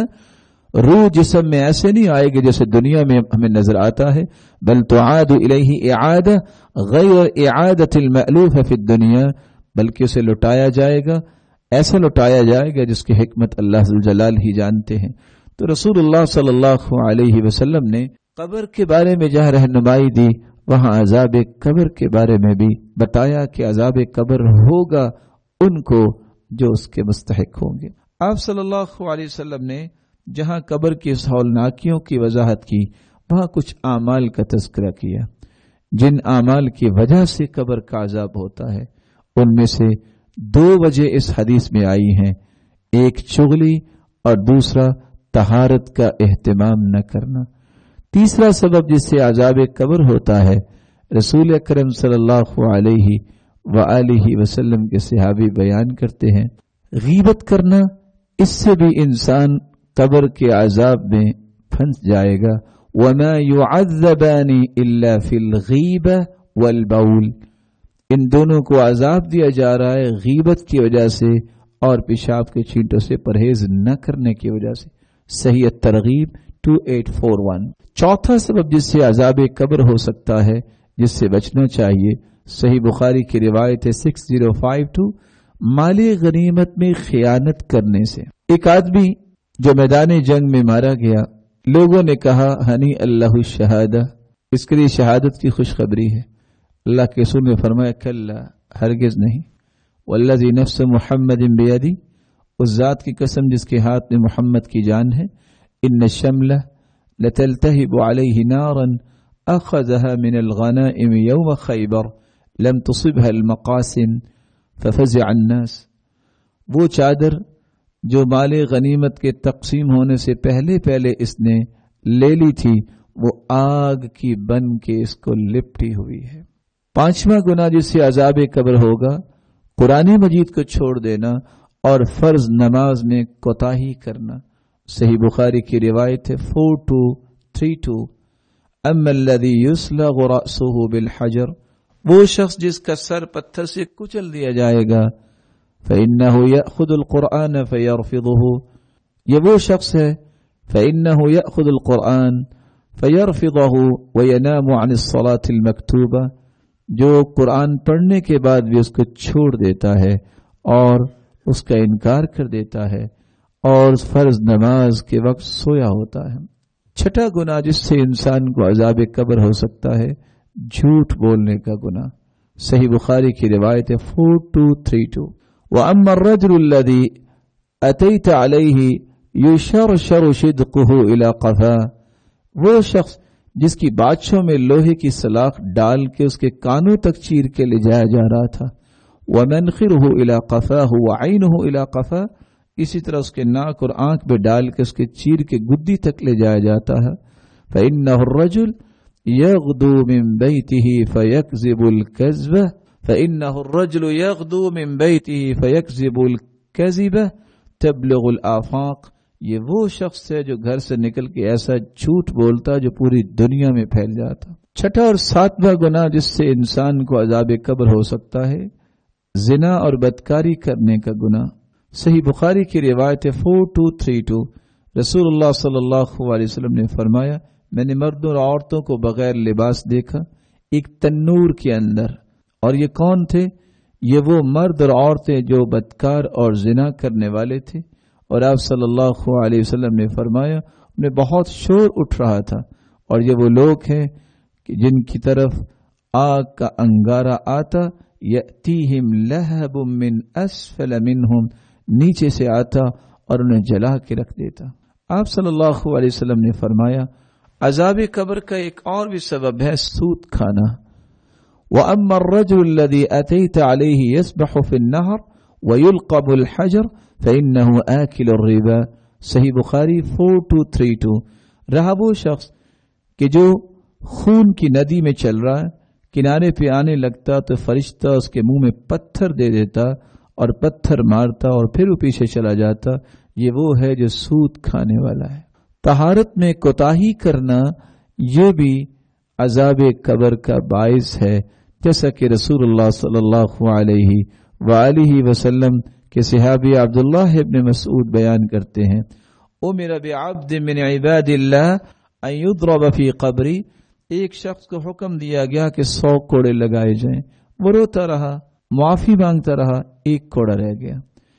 روح جسم میں ایسے نہیں آئے گی جیسے دنیا میں ہمیں نظر آتا ہے. بل تعاد إليه إعادة غیر إعادة المألوف في الدنيا، بلکہ اسے لٹایا جائے گا، ایسا لٹایا جائے گا جس کی حکمت اللہ ذوالجلال ہی جانتے ہیں. تو رسول اللہ صلی اللہ علیہ وسلم نے قبر کے بارے میں جہاں رہنمائی دی وہاں عذاب قبر کے بارے میں بھی بتایا کہ عذاب قبر ہوگا ان کو جو اس کے مستحق ہوں گے. آپ صلی اللہ علیہ وسلم نے جہاں قبر کی ہولناکیوں کی وضاحت کی وہاں کچھ اعمال کا تذکرہ کیا جن اعمال کی وجہ سے قبر کا عذاب ہوتا ہے. ان میں سے دو وجہ اس حدیث میں آئی ہیں، ایک چغلی اور دوسرا طہارت کا اہتمام نہ کرنا. تیسرا سبب جس سے عذاب قبر ہوتا ہے، رسول اکرم صلی اللہ علیہ وآلہ وسلم کے صحابی بیان کرتے ہیں، غیبت کرنا اس سے بھی انسان قبر کے عذاب میں پھنس جائے گا۔ وما يعذبان الا في الغیبہ والبول، ان دونوں کو عذاب دیا جا رہا ہے غیبت کی وجہ سے اور پیشاب کے چھینٹوں سے پرہیز نہ کرنے کی وجہ سے۔ صحیح ترغیب دو ہزار آٹھ سو اکیاون۔ چوتھا سبب جس سے عذاب قبر ہو سکتا ہے، جس سے بچنا چاہیے، صحیح بخاری کی روایت ہے سکس زیرو فائیو ٹو، مال غنیمت میں خیانت کرنے سے۔ ایک آدمی جو میدان جنگ میں مارا گیا، لوگوں نے کہا ہنی اللہ الشہادہ، اس کے لیے شہادت کی خوشخبری ہے۔ اللہ کے رسول نے فرمایا کلا، ہرگز نہیں، والذی نفس محمد بیدی، اس ذات کی قسم جس کے ہاتھ میں محمد کی جان ہے، ان الشملہ لتلتہب علیہ نارا اخذها من الغنائم یوم خیبر لم تصبها المقاسم ففزع الناس، وہ چادر جو مال غنیمت کے تقسیم ہونے سے پہلے پہلے اس نے لے لی تھی، وہ آگ کی بن کے اس کو لپٹی ہوئی ہے۔ پانچواں گناہ جس سے عذاب قبر ہوگا، قرآن مجید کو چھوڑ دینا اور فرض نماز میں کوتاہی کرنا۔ صحیح بخاری کی روایت ہے فور ٹو تھری ٹو، اما الذی یسلغ رأسہ بالحجر، وہ شخص جس کا سر پتھر سے کچل دیا جائے گا، فإنه يأخذ القرآن فيرفضه، یہ وہ شخص ہے فإنه يأخذ القرآن فيرفضه وينام عن الصلاة المكتوبة، جو قرآن پڑھنے کے بعد بھی اس کو چھوڑ دیتا ہے اور اس کا انکار کر دیتا ہے اور فرض نماز کے وقت سویا ہوتا ہے۔ چھٹا گناہ جس سے انسان کو عذاب قبر ہو سکتا ہے، جھوٹ بولنے کا گناہ۔ صحیح بخاری کی روایت ہے فور ٹو تھری ٹو، وَأَمَّا الرَّجُلُ الَّذِي أَتَيْتَ عَلَيْهِ يُشَرْشَرُ شِدْقُهُ إِلَى قَفَاهُ، وہ شخص جس کی بادشاہوں میں لوہے کی سلاخ ڈال کے اس کے کانوں تک چیر کے لے جایا جا رہا تھا، وَمَنْخِرُهُ إِلَى قَفَاهُ وَعَيْنُهُ إِلَى قَفَاهُ، اسی طرح اس کے ناک اور آنکھ پہ ڈال کے اس کے چیر کے گدی تک لے جایا جاتا ہے۔ فَإِنَّهُ الرَّجُلُ يَغْدُو مِن بَيْتِهِ فَيَكْذِبُ الْكَذْبَ فَإِنَّهُ الرَّجُلُ يَغْدُو مِن بَيْتِهِ فَيَكْذِبُ الْكَذِبَ تَبْلُغُ الْآفَاقَ، یہ وہ شخص ہے جو گھر سے نکل کے ایسا جھوٹ بولتا جو پوری دنیا میں پھیل جاتا۔ چھٹا اور ساتواں گناہ جس سے انسان کو عذاب قبر ہو سکتا ہے، زنا اور بدکاری کرنے کا گناہ۔ صحیح بخاری کی روایت ہے فور ٹو تھری ٹو، رسول اللہ صلی اللہ علیہ وسلم نے فرمایا میں نے مردوں اور عورتوں کو بغیر لباس دیکھا ایک تنور کے اندر، اور یہ کون تھے؟ یہ وہ مرد اور عورتیں جو بدکار اور زنا کرنے والے تھے، اور آپ صلی اللہ علیہ وسلم نے فرمایا انہیں بہت شور اٹھ رہا تھا، اور یہ وہ لوگ ہیں کہ جن کی طرف آگ کا انگارہ آتا، یأتیہم لہب من اسفل منہم، نیچے سے آتا اور انہیں جلا کے رکھ دیتا۔ آپ صلی اللہ علیہ وسلم نے فرمایا عذاب قبر کا ایک اور بھی سبب ہے سود کھانا۔ وَأَمَّا الرَّجُلُ الَّذِي أَتَيْتَ عَلَيْهِ يَسْبَحُ فِي النَّهْرِ وَيُلْقَبُ الْحَجَرُ فَإِنَّهُ آكِلُ الرِّبَا، صحیح بخاری فور ٹو تھری ٹو، رہا وہ شخص کہ جو خون کی ندی میں چل رہا ہے، کنارے پہ آنے لگتا تو فرشتہ اس کے منہ میں پتھر دے دیتا اور پتھر مارتا اور پھر وہ پیچھے چلا جاتا، یہ وہ ہے جو سود کھانے والا ہے۔ طہارت میں کوتاہی کرنا یہ بھی عذاب قبر کا باعث ہے، جیسا کہ رسول اللہ صلی اللہ علیہ وآلہ وسلم کے صحابی عبداللہ ابن مسعود بیان کرتے ہیں امر بعبد من عباد اللہ ان یضرب فی قبری، ایک شخص کو حکم دیا گیا کہ سو کوڑے لگائے جائیں، وہ روتا رہا، معافی مانگتا رہا، ایک کوڑا رہ گیا۔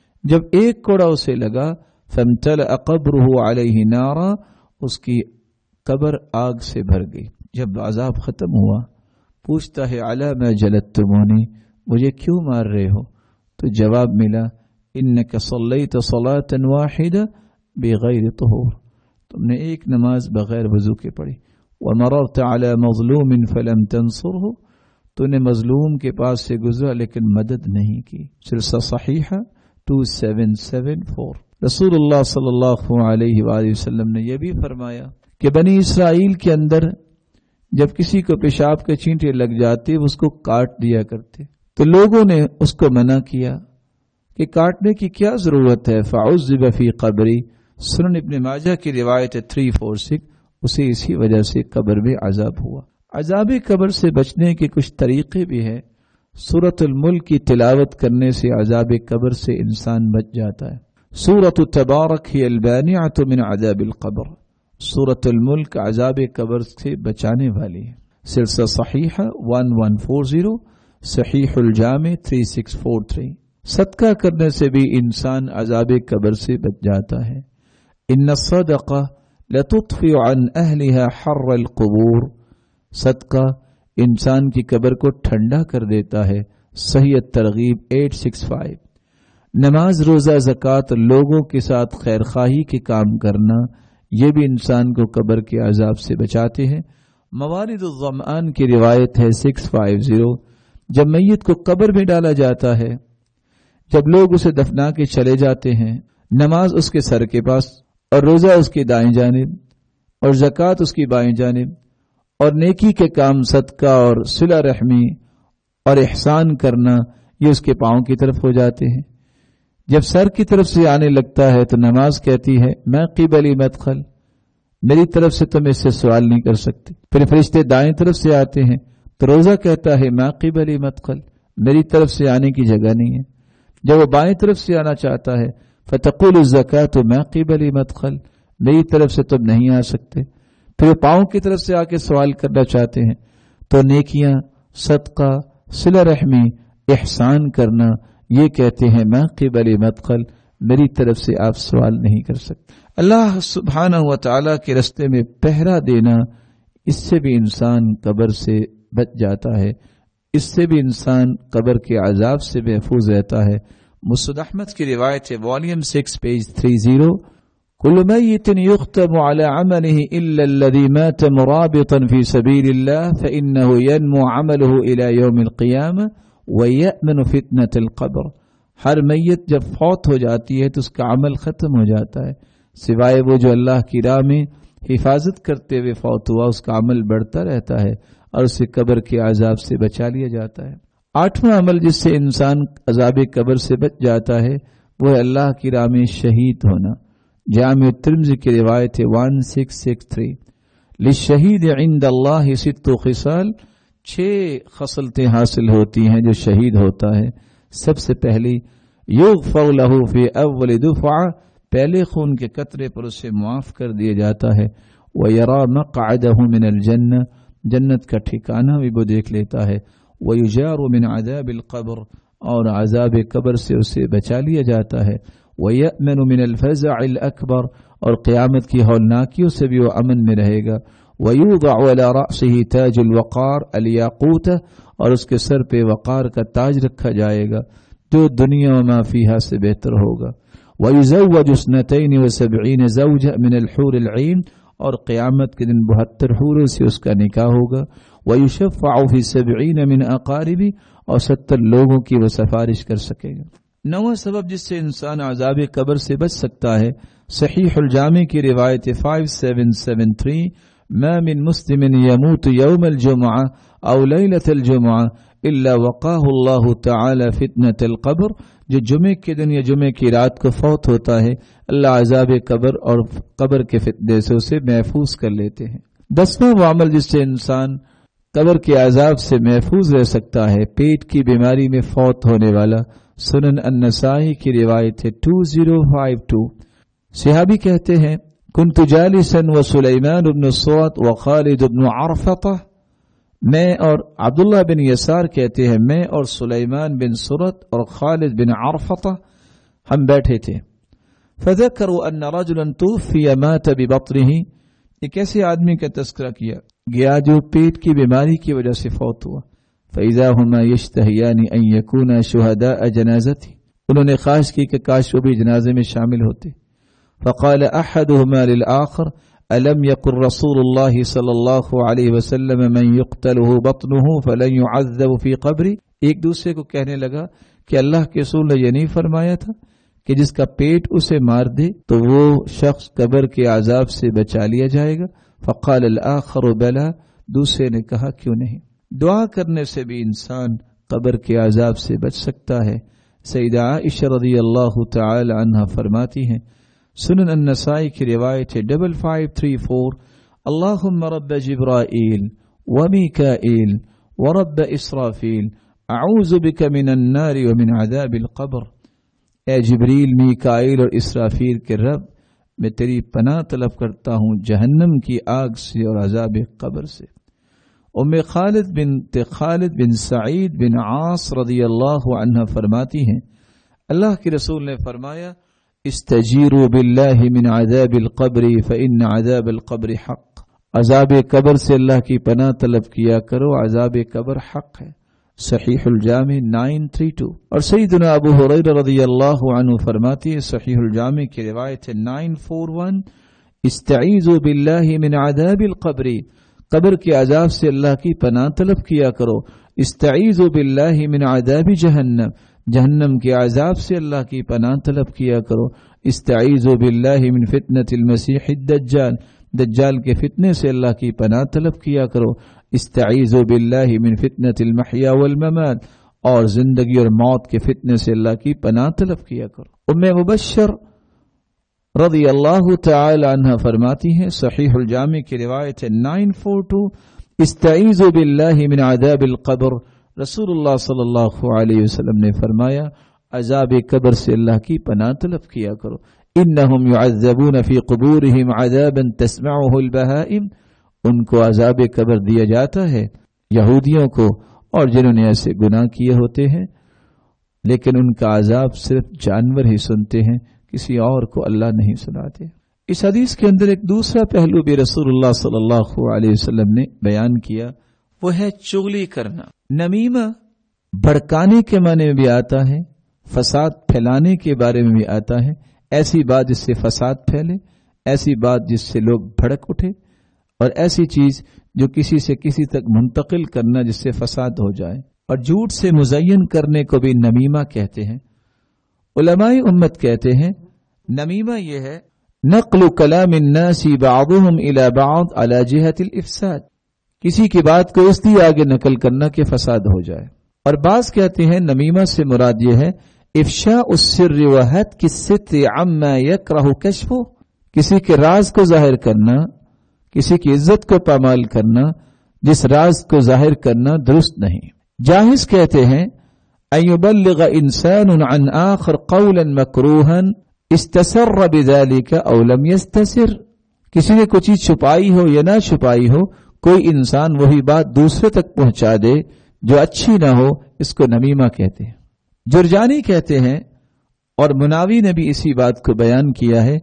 جب ایک کوڑا اسے لگا فامتلأ قبرہ علیہ نارا، اس کی قبر آگ سے بھر گئی۔ جب عذاب ختم ہوا پوچھتا ہے علی ما جلدتمونی، مجھے کیوں مار رہے ہو؟ تو جواب ملا انک صلیت صلاۃ واحدہ بغیر طہور، تم نے ایک نماز بغیر وضو کے پڑھی، ومررت علی مظلوم فلم تنصرہ، تو نے مظلوم کے پاس سے گزرا لیکن مدد نہیں کی۔ سلسلہ صحیحہ ٹو سیون سیون فور۔ رسول اللہ صلی اللہ علیہ وآلہ وسلم نے یہ بھی فرمایا کہ بنی اسرائیل کے اندر جب کسی کو پیشاب کے چینٹے لگ جاتے اس کو کاٹ دیا کرتے، تو لوگوں نے اس کو منع کیا کہ کاٹنے کی کیا ضرورت ہے. فعذب فی قبری، سنن ابن ماجہ کی روایت ہے تین چار سکس، اسے اسی وجہ سے قبر میں عذاب ہوا. عذاب قبر سے بچنے کے کچھ طریقے بھی ہیں. سورۃ الملک کی تلاوت کرنے سے عذاب قبر سے انسان بچ جاتا ہے. سورۃ تبارک ہی البانعۃ من عذاب القبر، سورۃ الملک عذاب قبر سے بچانے والی ہے. سلسلہ صحیحہ احد سو چارہ، صحیح الجامع تین چھ چار تین. صدقہ کرنے سے بھی انسان عذاب قبر سے بچ جاتا ہے. ان الصدقہ لتطفئ عن اہلها حر القبور، صدقہ انسان کی قبر کو ٹھنڈا کر دیتا ہے. صحیح ترغیب آٹھ سو پانچ. نماز، روزہ، زکوٰۃ، لوگوں کے ساتھ خیر خواہی کے کام کرنا، یہ بھی انسان کو قبر کے عذاب سے بچاتے ہیں. موارد الظمآن کی روایت ہے چھ سو پچاس، جب میت کو قبر میں ڈالا جاتا ہے، جب لوگ اسے دفنا کے چلے جاتے ہیں، نماز اس کے سر کے پاس اور روزہ اس کی دائیں جانب اور زکوٰۃ اس کی بائیں جانب اور نیکی کے کام صدقہ اور صلہ رحمی اور احسان کرنا یہ اس کے پاؤں کی طرف ہو جاتے ہیں. جب سر کی طرف سے آنے لگتا ہے تو نماز کہتی ہے میں قبلی مدخل، میری طرف سے تم اس سے سوال نہیں کر سکتے. پھر فرشتے دائیں طرف سے آتے ہیں تو روزہ کہتا ہے میں قبلی مدخل، میری طرف سے آنے کی جگہ نہیں ہے. جب وہ بائیں طرف سے آنا چاہتا ہے فتقول الزکاۃ میں قبلی مدخل، میری طرف سے تم نہیں آ سکتے. پھر وہ پاؤں کی طرف سے آ کے سوال کرنا چاہتے ہیں تو نیکیاں، صدقہ، صلہ رحمی، احسان کرنا یہ کہتے ہیں میں قبلی مدخل، میری طرف سے آپ سوال نہیں کر سکتے. اللہ سبحانہ و تعالی کے رستے میں پہرا دینا، اس سے بھی انسان قبر سے بچ جاتا ہے، اس سے بھی انسان قبر کے عذاب سے محفوظ رہتا ہے. مسند احمد کی روایت ہے والیوم سکس پیج تیس، کل میت یختم علی عملہ الا الذی مات مرابطا فی سبیل اللہ فانہ ینمو عملہ الی یوم القیامہ ویأمن فتنة القبر. ہر میت جب فوت ہو جاتی ہے تو اس کا عمل ختم ہو جاتا ہے، سوائے وہ جو اللہ کی راہ میں حفاظت کرتے ہوئے فوت ہوا، اس کا عمل بڑھتا رہتا ہے اور اسے قبر کے عذاب سے بچا لیا جاتا ہے. آٹھواں عمل جس سے انسان عذاب قبر سے بچ جاتا ہے وہ ہے اللہ کی راہ میں شہید ہونا. جامع ترمذی کی روایت ہے سولہ سو تیرسٹھ، للشہید عند اللہ ست خصال، چھ خصلتیں حاصل ہوتی ہیں جو شہید ہوتا ہے. سب سے پہلی یغفر له فی اول دفعہ، پہلے خون کے قطرے پر اسے معاف کر دیا جاتا ہے. ویرا مقعدہ من الجنہ، جنت کا ٹھکانہ بھی وہ دیکھ لیتا ہے. ویجار من عذاب القبر، اور عذاب قبر سے اسے بچا لیا جاتا ہے. ویأمن من الفزع الاکبر، اور قیامت کی ہولناکیوں سے بھی وہ امن میں رہے گا. ویوضع علی رأسہ تاج الوقار الیاقوت، اور اس کے سر پہ وقار کا تاج رکھا جائے گا جو دنیا و ما فیہا سے بہتر ہوگا. ویزوج اثنتین وسبعین زوجہ من الحور العین، اور قیامت کے دن بہتر حوروں سے اس کا نکاح ہوگا. ویشفع فی سبعین من اقاربی، اور ستر لوگوں کی وہ سفارش کر سکے گا. نواں سبب جس سے انسان عذاب قبر سے بچ سکتا ہے، صحیح الجامع کی روایت پانچ سات سات تین، ما من مسلم يموت يوم الجمعہ او لیلۃ الجمعہ الا وقاه اللہ تعالی فتنة القبر، جو جمعے کے دن یا جمعے کی رات کو فوت ہوتا ہے اللہ عذاب قبر اور قبر کے فتنے سے اسے محفوظ کر لیتے ہیں. دسواں وہ عمل جس سے انسان قبر کے عذاب سے محفوظ رہ سکتا ہے، پیٹ کی بیماری میں فوت ہونے والا. سنن النسائی کی روایت ہے دو ہزار باون. صحابی کہتے ہیں کنت جالسا وسلیمان بن سرد وخالد بن عرفطہ، میں اور عبداللہ بن یسار کہتے ہیں میں اور سلیمان بن سرد اور خالد بن عرفطہ ہم بیٹھے تھے. فذكروا ان رجلا توفي مات ببطنه، ایک ایسے آدمی کا تذکرہ کیا گیا جو پیٹ کی بیماری کی وجہ سے فوت ہوا. فإذا هما يشتهيان ان يكونا شهداء جنازته، انہوں نے خواہش کی کہ کاش وہ بھی جنازے میں شامل ہوتے. فقال احدهما للآخر الم يقل رسول الله صلی اللہ علیہ وسلم من يقتله بطنه فلن يعذب في قبره، ایک دوسرے کو کہنے لگا کہ اللہ کے رسول نے یہ نہیں فرمایا تھا کہ جس کا پیٹ اسے مار دے تو وہ شخص قبر کے عذاب سے بچا لیا جائے گا. فقال الآخر بلا، دوسرے نے کہا کیوں نہیں. دعا کرنے سے بھی انسان قبر کے عذاب سے بچ سکتا ہے۔ سیدہ عائشہ رضی اللہ تعالی عنہا فرماتی ہیں، سنن النسائی کی روایت ہے ڈبل فائیو تھری فور، اللہم رب جبرائیل ومیکائیل ورب اسرافیل اعوذ بک من النار ومن عذاب القبر۔ اے جبریل، میکائیل اور اسرافیل کے رب، میں تیری پناہ طلب کرتا ہوں جہنم کی آگ سے اور عذاب قبر سے۔ ام خالد بنت خالد بن سعید بن عاص رضی اللہ عنہ فرماتی ہیں، اللہ کے رسول نے فرمایا، استجیروا باللہ من عذاب القبر فإن عذاب القبر حق۔ عذاب قبر سے اللہ کی پناہ طلب کیا کرو، عذاب قبر حق ہے۔ صحیح الجامع نائن تھری ٹو۔ اور سیدنا ابو ہریرہ رضی اللہ عنہ فرماتی ہے، صحیح الجامع کی روایت ہے نائن فور ون، استعیذوا باللہ من عذاب القبر، قبر کے عذاب سے اللہ کی پناہ طلب کیا کرو۔ استعیذوا باللہ من عذاب جہنم، جہنم کے عذاب سے اللہ کی پناہ طلب کیا کرو۔ استعیذوا باللہ من فتنة المسیح الدجال، دجال کے فتنے سے اللہ کی پناہ طلب کیا کرو۔ استعیذوا باللہ من فتنة المحیا والممات، اور زندگی اور موت کے فتنے سے اللہ کی پناہ طلب کیا کرو۔ ام مبشر رضی اللہ تعالی عنہ فرماتی ہیں، صحیح الجامع کی روایت ہے نائن فور ٹو، استعیذوا باللہ من عذاب القبر، رسول اللہ صلی اللہ علیہ وسلم نے فرمایا، عذاب قبر سے اللہ کی پناہ طلب کیا کرو۔ انہم یعذبون فی قبورہم عذابا تسمعہ البہائم، ان کو عذاب قبر دیا جاتا ہے، یہودیوں کو، اور جنہوں نے ایسے گناہ کیے ہوتے ہیں، لیکن ان کا عذاب صرف جانور ہی سنتے ہیں، کسی اور کو اللہ نہیں سناتے۔ اس حدیث کے اندر ایک دوسرا پہلو بھی رسول اللہ صلی اللہ علیہ وسلم نے بیان کیا، وہ ہے چغلی کرنا۔ نمیمہ بھڑکانے کے معنی میں بھی آتا ہے، فساد پھیلانے کے بارے میں بھی آتا ہے، ایسی بات جس سے فساد پھیلے، ایسی بات جس سے لوگ بھڑک اٹھے، اور ایسی چیز جو کسی سے کسی تک منتقل کرنا جس سے فساد ہو جائے، اور جھوٹ سے مزین کرنے کو بھی نمیمہ کہتے ہیں۔ علماء امت کہتے ہیں نمیمہ یہ ہے نقل کلام الناس بعضهم الى بعض على جهة الافساد، کسی کی بات کو اس لیے آگے نقل کرنا کہ فساد ہو جائے۔ اور بعض کہتے ہیں نمیمہ سے مراد یہ ہے افشاء السر وهتك الستر عما يكره كشفه، کسی کے راز کو ظاہر کرنا، کسی کی عزت کو پامال کرنا، جس راز کو ظاہر کرنا درست نہیں۔ جاہز کہتے ہیں ان يبلغ انسان عن آخر قولا مکروها استسر بذلك او لم يستسر، کسی نے کوئی چیز چھپائی ہو یا نہ چھپائی ہو، کوئی انسان وہی بات دوسرے تک پہنچا دے جو اچھی نہ ہو، اس کو نمیمہ کہتے ہیں۔ جرجانی کہتے ہیں، اور مناوی نے بھی اسی بات کو بیان کیا ہے،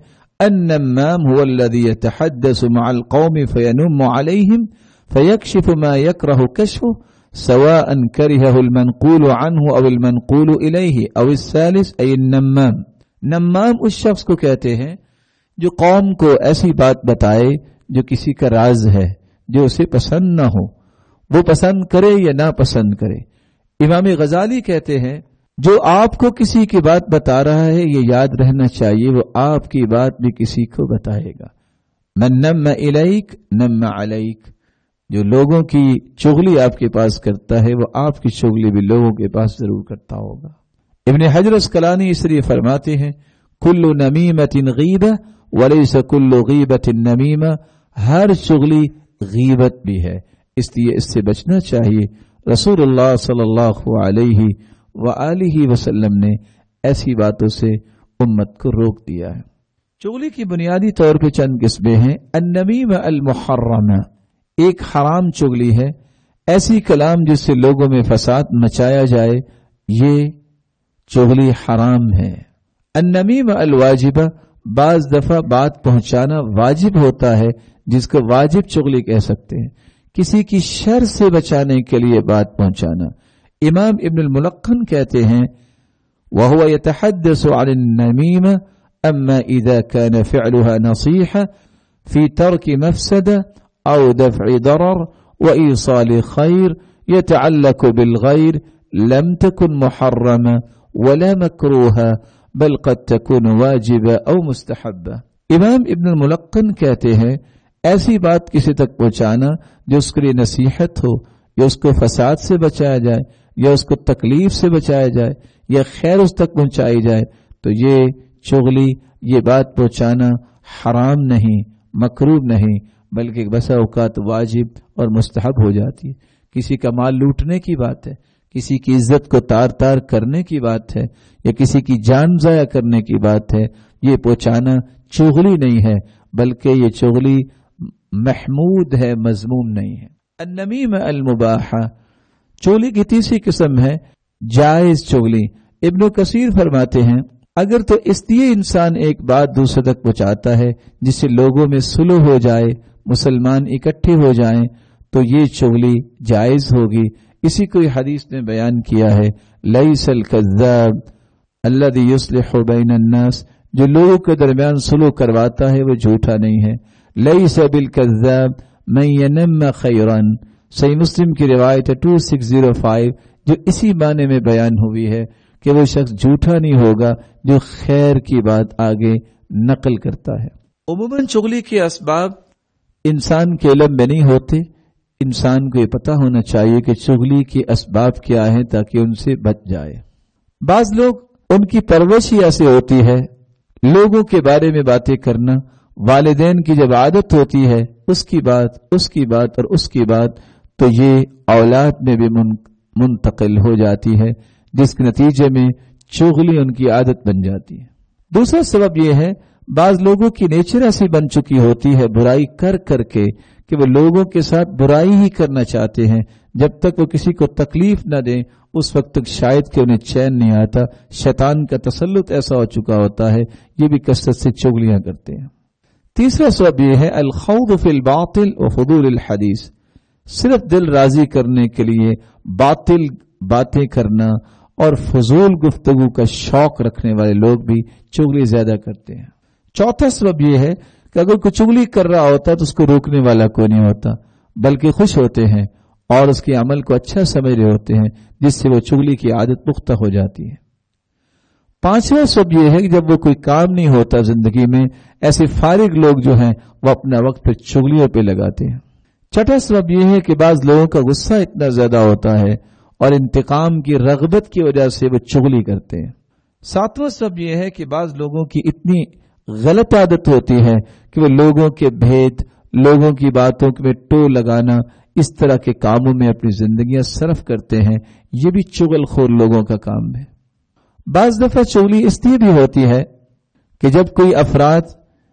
النمام هو الذي يتحدث مع القوم فينم عليهم فيكشف ما يكره كشفه سواء كرهه المنقول عنه او المنقول اليه او الثالث اي النمام۔ نمام اس شخص کو کہتے ہیں جو قوم کو ایسی بات بتائے جو کسی کا راز ہے، جو اسے پسند نہ ہو، وہ پسند کرے یا نہ پسند کرے۔ امام غزالی کہتے ہیں جو آپ کو کسی کی بات بتا رہا ہے یہ یاد رہنا چاہیے وہ آپ کی بات بھی کسی کو بتائے گا۔ من نم الیک نم علیک، جو لوگوں کی چغلی آپ کے پاس کرتا ہے وہ آپ کی چغلی بھی لوگوں کے پاس ضرور کرتا ہوگا۔ ابن حجر اسقلانی اس لیے فرماتے ہیں کل نمیمۃ غیبہ ولیس کل غیبۃ نمیمہ، ہر چغلی غیبت بھی ہے، اس لیے اس سے بچنا چاہیے۔ رسول اللہ صلی اللہ علیہ وآلہ وسلم نے ایسی باتوں سے امت کو روک دیا ہے۔ چغلی کی بنیادی طور پہ چند قسمیں ہیں۔ النمیمہ المحرمہ، ایک حرام چغلی ہے، ایسی کلام جس سے لوگوں میں فساد مچایا جائے، یہ چغلی حرام ہے۔ النمیمہ الواجبہ، بعض دفعہ بات پہنچانا واجب ہوتا ہے جس کو واجب چغلی کہہ سکتے ہیں، کسی کی شر سے بچانے کے لیے بات پہنچانا۔ امام ابن الملقن کہتے ہیں وَهُوَ يَتَحَدَّثُ عَنِ النَّمِيمَةِ أَمَّا إِذَا كَانَ فِعْلُهَا نَصِيحَةً فِي تَرْكِ مَفْسَدَةٍ أَوْ دَفْعِ ضَرَرٍ وَإِيصَالِ خَيْرٍ يَتَعَلَّقُ بِالْغَيْرِ لَمْ تَكُنْ مُحَرَّمَةً وَلَا مَكْرُوهَةً بَلْ قَدْ تَكُونُ وَاجِبَةً أَوْ مُسْتَحَبَّةً۔ امام ابن الملقن کہتے ہیں ایسی بات کسی تک پہنچانا جو اس کے لیے نصیحت ہو، یا اس کو فساد سے بچایا جائے، یا اس کو تکلیف سے بچایا جائے یا خیر اس تک پہنچائی جائے تو یہ چغلی، یہ بات پہنچانا حرام نہیں، مکروہ نہیں، بلکہ بسا اوقات واجب اور مستحب ہو جاتی ہے۔ کسی کا مال لوٹنے کی بات ہے، کسی کی عزت کو تار تار کرنے کی بات ہے، یا کسی کی جان ضائع کرنے کی بات ہے، یہ پہنچانا چغلی نہیں ہے، بلکہ یہ چغلی محمود ہے، مذموم نہیں ہے۔ النمیمہ المباحہ، چغلی کی تیسری قسم ہے جائز چغلی۔ ابن کثیر فرماتے ہیں اگر تو اس لیے انسان ایک بات دوسرے تک پہنچاتا ہے جس سے لوگوں میں صلح ہو جائے، مسلمان اکٹھے ہو جائیں، تو یہ چغلی جائز ہوگی۔ اسی کو حدیث نے بیان کیا ہے، لیس الکذاب الذی یصلح بین الناس، جو لوگوں کے درمیان صلح کرواتا ہے وہ جھوٹا نہیں ہے۔ لیس بالکذاب من ینم خیرا، صحیح مسلم کی روایت ہے دو ہزار چھ سو پانچ، جو اسی معنی میں بیان ہوئی ہے کہ وہ شخص جھوٹا نہیں ہوگا جو خیر کی بات آگے نقل کرتا ہے۔ عموماً چغلی کے اسباب انسان کے علم میں نہیں ہوتے، انسان کو یہ پتہ ہونا چاہیے کہ چغلی کے اسباب کیا ہیں تاکہ ان سے بچ جائے۔ بعض لوگ ان کی پرورش ہی ایسے ہوتی ہے، لوگوں کے بارے میں باتیں کرنا، والدین کی جب عادت ہوتی ہے اس کی بات اس کی بات اور اس کی بات، تو یہ اولاد میں بھی منتقل ہو جاتی ہے، جس کے نتیجے میں چغلی ان کی عادت بن جاتی ہے۔ دوسرا سبب یہ ہے بعض لوگوں کی نیچر ایسی بن چکی ہوتی ہے برائی کر کر کے کہ وہ لوگوں کے ساتھ برائی ہی کرنا چاہتے ہیں، جب تک وہ کسی کو تکلیف نہ دیں اس وقت تک شاید کہ انہیں چین نہیں آتا۔ شیطان کا تسلط ایسا ہو چکا ہوتا ہے، یہ بھی کثرت سے چغلیاں کرتے ہیں۔ تیسرا سبب یہ ہے الخوض فی الباطل وفضول الحدیث، صرف دل راضی کرنے کے لیے باطل باتیں کرنا اور فضول گفتگو کا شوق رکھنے والے لوگ بھی چغلی زیادہ کرتے ہیں۔ چوتھا سبب یہ ہے کہ اگر کوئی چغلی کر رہا ہوتا تو اس کو روکنے والا کوئی نہیں ہوتا، بلکہ خوش ہوتے ہیں اور اس کے عمل کو اچھا سمجھ رہے ہوتے ہیں، جس سے وہ چغلی کی عادت پختہ ہو جاتی ہے۔ پانچواں سبب یہ ہے کہ جب وہ کوئی کام نہیں ہوتا زندگی میں، ایسے فارغ لوگ جو ہیں وہ اپنا وقت پھر چغلیوں پہ لگاتے ہیں۔ چھٹا سبب یہ ہے کہ بعض لوگوں کا غصہ اتنا زیادہ ہوتا ہے اور انتقام کی رغبت کی وجہ سے وہ چغلی کرتے ہیں۔ ساتواں سبب یہ ہے کہ بعض لوگوں کی اتنی غلط عادت ہوتی ہے کہ وہ لوگوں کے بھید، لوگوں کی باتوں میں ٹو لگانا، اس طرح کے کاموں میں اپنی زندگیاں صرف کرتے ہیں۔ یہ بھی چغل خور لوگوں کا کام ہے۔ بعض دفعہ چغلی اس لیے بھی ہوتی ہے کہ جب کوئی افراد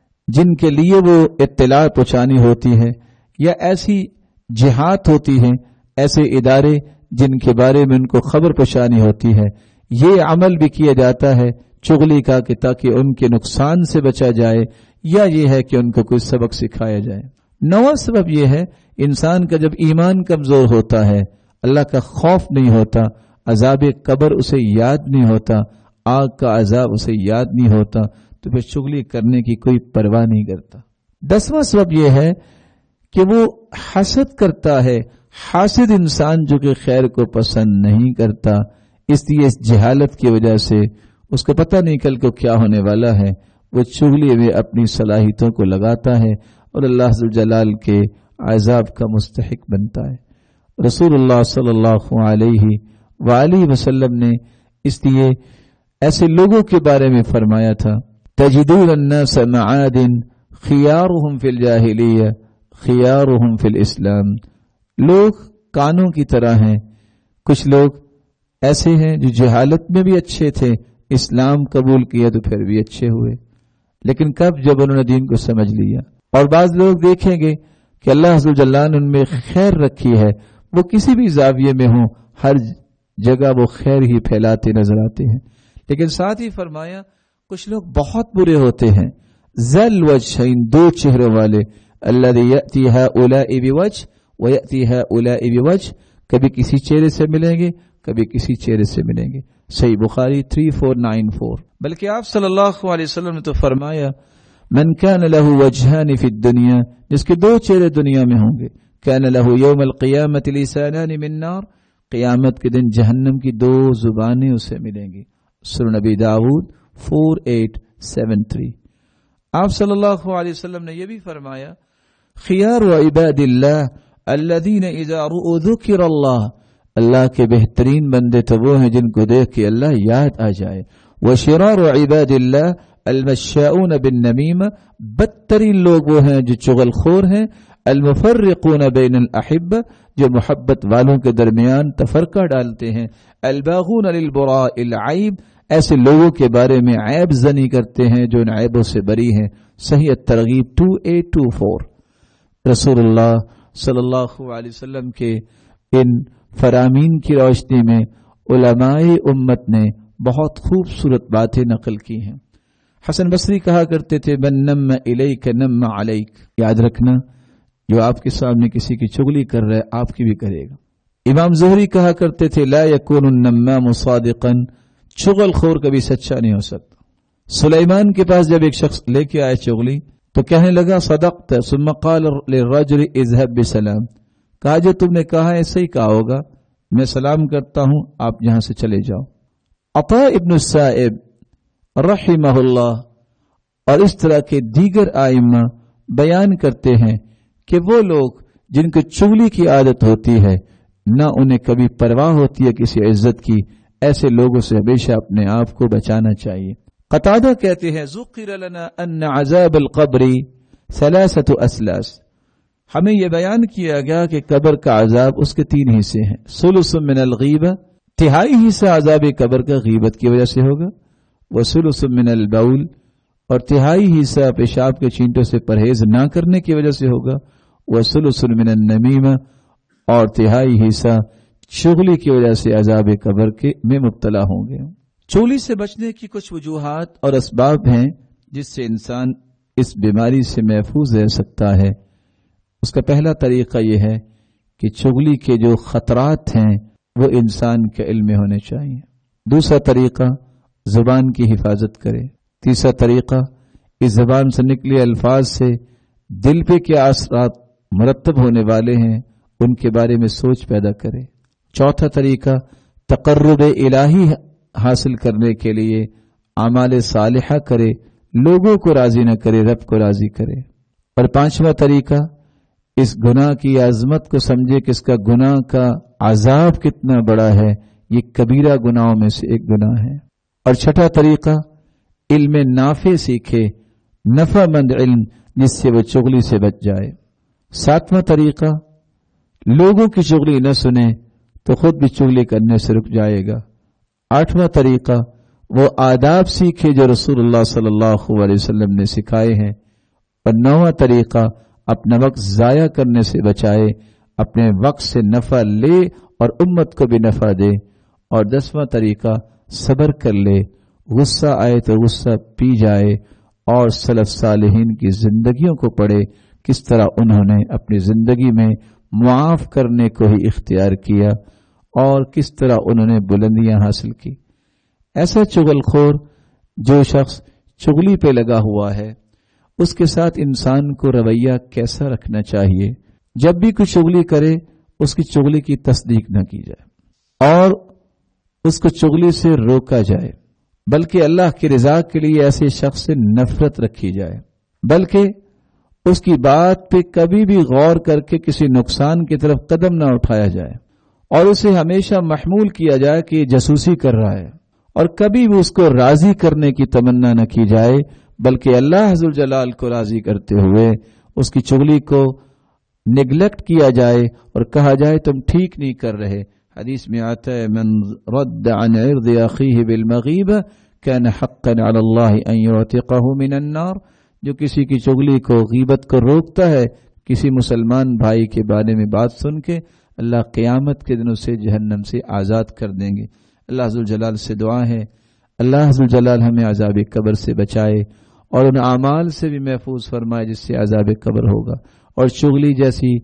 جن کے لیے وہ اطلاع پہنچانی ہوتی ہے یا ایسی جہات ہوتی ہیں، ایسے ادارے جن کے بارے میں ان کو خبر پہنچانی ہوتی ہے، یہ عمل بھی کیا جاتا ہے چغلی کا کہ تاکہ ان کے نقصان سے بچا جائے، یا یہ ہے کہ ان کو کوئی سبق سکھایا جائے۔ نواں سبب یہ ہے انسان کا جب ایمان کمزور ہوتا ہے، اللہ کا خوف نہیں ہوتا، عذاب قبر اسے یاد نہیں ہوتا، آگ کا عذاب اسے یاد نہیں ہوتا، تو پھر چغلی کرنے کی کوئی پرواہ نہیں کرتا۔ دسواں سبب یہ ہے کہ وہ حسد کرتا ہے، حاسد انسان جو کہ خیر کو پسند نہیں کرتا، اس لیے اس جہالت کی وجہ سے اس کو پتہ نہیں کل کو کیا ہونے والا ہے، وہ چغلی میں اپنی صلاحیتوں کو لگاتا ہے اور اللہ ذو الجلال کے عذاب کا مستحق بنتا ہے۔ رسول اللہ صلی اللہ علیہ وآلہ وسلم نے اس لیے ایسے لوگوں کے بارے میں فرمایا تھا، تجدون الناس معادن خیارهم فی الجاہلیہ خیارهم فی الاسلام، لوگ کانوں کی طرح ہیں، کچھ لوگ ایسے ہیں جو جہالت میں بھی اچھے تھے، اسلام قبول کیا تو پھر بھی اچھے ہوئے، لیکن کب جب انہوں نے دین کو سمجھ لیا۔ اور بعض لوگ دیکھیں گے کہ اللہ عز و جل نے ان میں خیر رکھی ہے، وہ کسی بھی زاویے میں ہوں، ہر جگہ وہ خیر ہی پھیلاتے نظر آتے ہیں، لیکن ساتھ ہی فرمایا کچھ لوگ بہت برے ہوتے ہیں، ذل وجہین، دو چہروں والے، الذی یأتی ہؤلاء بوجہ ویأتی ہؤلاء بوجہ، کبھی کسی چہرے سے ملیں گے کبھی کسی چہرے سے ملیں گے۔ صحیح بخاری تین چار نو چار۔ بلکہ آپ صلی اللہ علیہ وسلم نے تو فرمایا من کان له وجہان فی الدنیا، جس کے دو چہرے دنیا میں ہوں گے، کان له یوم القیامت لسانان من نار، قیامت کے دن جہنم کی دو زبانیں اسے ملیں گی۔ سنن نبی داؤد چار آٹھ سات تین۔ آپ صلی اللہ علیہ وسلم نے یہ بھی فرمایا خیار و عباد اللہ الذین اذا رؤوا ذکر اللہ اللہ کے بہترین بندے تو وہ ہیں جن کو دیکھ کے اللہ یاد آ جائے. وشرار عباد اللہ المشاؤون بالنمیم، بدترین لوگ وہ ہیں جو چغل خور ہیں. المفرقون بین الاحبہ، جو محبت والوں کے درمیان تفرقہ ڈالتے ہیں. الباغون للبراء العیب، ایسے لوگوں کے بارے میں عیب زنی کرتے ہیں جو ان عیبوں سے بری ہیں. صحیح الترغیب دو ایٹ دو چار. رسول اللہ صلی اللہ علیہ وسلم کے ان فرامین کی روشنی میں علماء امت نے بہت خوبصورت باتیں نقل کی ہیں. حسن بصری کہا کرتے تھے من نم الیک نم علیک، یاد رکھنا جو آپ کے سامنے کسی کی چغلی کر رہا ہے آپ کی بھی کرے گا. امام زہری کہا کرتے تھے لا یکون النمام صادقا، چغل خور کبھی سچا نہیں ہو سکتا. سلیمان کے پاس جب ایک شخص لے کے آئے چغلی تو کہنے لگا صدقت، ثم قال للرجل اذهب بسلام، کہا جو تم نے کہا ایسے ہی کہا ہوگا، میں سلام کرتا ہوں آپ یہاں سے چلے جاؤ. عطاء ابن السائب رحمہ اللہ اور اس طرح کے دیگر ائمہ بیان کرتے ہیں کہ وہ لوگ جن کو چغلی کی عادت ہوتی ہے نہ انہیں کبھی پرواہ ہوتی ہے کسی عزت کی، ایسے لوگوں سے ہمیشہ اپنے آپ کو بچانا چاہیے. قتادہ کہتے ہیں ذکر لنا ان عذاب القبر ثلاثۃ اسلاس، ہمیں یہ بیان کیا گیا کہ قبر کا عذاب اس کے تین حصے ہیں. ثلث من الغیبہ، تہائی حصہ عذاب قبر کا غیبت کی وجہ سے ہوگا. وثلث من البول، اور تہائی حصہ پیشاب کے چینٹوں سے پرہیز نہ کرنے کی وجہ سے ہوگا. وثلث من النمیمہ، اور تہائی حصہ چغلی کی وجہ سے عذاب قبر کے میں مبتلا ہوں گے. چغلی سے بچنے کی کچھ وجوہات اور اسباب ہیں جس سے انسان اس بیماری سے محفوظ رہ سکتا ہے. اس کا پہلا طریقہ یہ ہے کہ چغلی کے جو خطرات ہیں وہ انسان کے علم میں ہونے چاہیے. دوسرا طریقہ زبان کی حفاظت کرے. تیسرا طریقہ اس زبان سے نکلے الفاظ سے دل پہ کیا اثرات مرتب ہونے والے ہیں ان کے بارے میں سوچ پیدا کرے. چوتھا طریقہ تقرب الہی حاصل کرنے کے لیے اعمال صالحہ کرے، لوگوں کو راضی نہ کرے، رب کو راضی کرے. اور پانچواں طریقہ اس گناہ کی عظمت کو سمجھے کہ اس کا گناہ کا عذاب کتنا بڑا ہے، یہ کبیرہ گناہوں میں سے ایک گناہ ہے. اور چھٹا طریقہ علم نافع سیکھے، نفع مند علم جس سے وہ چغلی سے بچ جائے. ساتواں طریقہ لوگوں کی چغلی نہ سنے تو خود بھی چغلی کرنے سے رک جائے گا. آٹھواں طریقہ وہ آداب سیکھے جو رسول اللہ صلی اللہ علیہ وسلم نے سکھائے ہیں. اور نواں طریقہ اپنا وقت ضائع کرنے سے بچائے، اپنے وقت سے نفع لے اور امت کو بھی نفع دے. اور دسواں طریقہ صبر کر لے، غصہ آئے تو غصہ پی جائے اور سلف صالحین کی زندگیوں کو پڑھے، کس طرح انہوں نے اپنی زندگی میں معاف کرنے کو ہی اختیار کیا اور کس طرح انہوں نے بلندیاں حاصل کی. ایسا چغل خور جو شخص چغلی پہ لگا ہوا ہے اس کے ساتھ انسان کو رویہ کیسا رکھنا چاہیے؟ جب بھی کوئی چغلی کرے اس کی چغلی کی تصدیق نہ کی جائے اور اس کو چغلی سے روکا جائے، بلکہ اللہ کی رضا کے لیے ایسے شخص سے نفرت رکھی جائے، بلکہ اس کی بات پہ کبھی بھی غور کر کے کسی نقصان کی طرف قدم نہ اٹھایا جائے اور اسے ہمیشہ محمول کیا جائے کہ یہ جاسوسی کر رہا ہے، اور کبھی بھی اس کو راضی کرنے کی تمنا نہ کی جائے بلکہ اللہ ذوالجلال کو راضی کرتے ہوئے اس کی چغلی کو نگلیکٹ کیا جائے اور کہا جائے تم ٹھیک نہیں کر رہے. حدیث میں آتا ہے من رد عن عرض اخیہ بالمغیبہ کان حقا علی اللہ ان یعتقہ من النار، جو کسی کی چغلی کو غیبت کو روکتا ہے کسی مسلمان بھائی کے بارے میں بات سن کے، اللہ قیامت کے دن اسے جہنم سے آزاد کر دیں گے. اللہ ذوالجلال سے دعا ہے اللہ ذوالجلال ہمیں عذاب قبر سے بچائے اور ان اعمال سے بھی محفوظ فرمائے جس سے عذاب قبر ہوگا، اور چغلی جیسی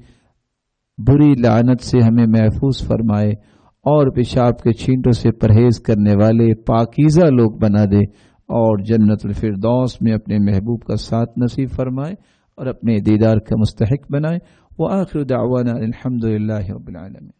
بری لعنت سے ہمیں محفوظ فرمائے اور پیشاب کے چھینٹوں سے پرہیز کرنے والے پاکیزہ لوگ بنا دے اور جنت الفردوس میں اپنے محبوب کا ساتھ نصیب فرمائے اور اپنے دیدار کا مستحق بنائے. وآخر دعوانا الحمد للہ رب العالمین.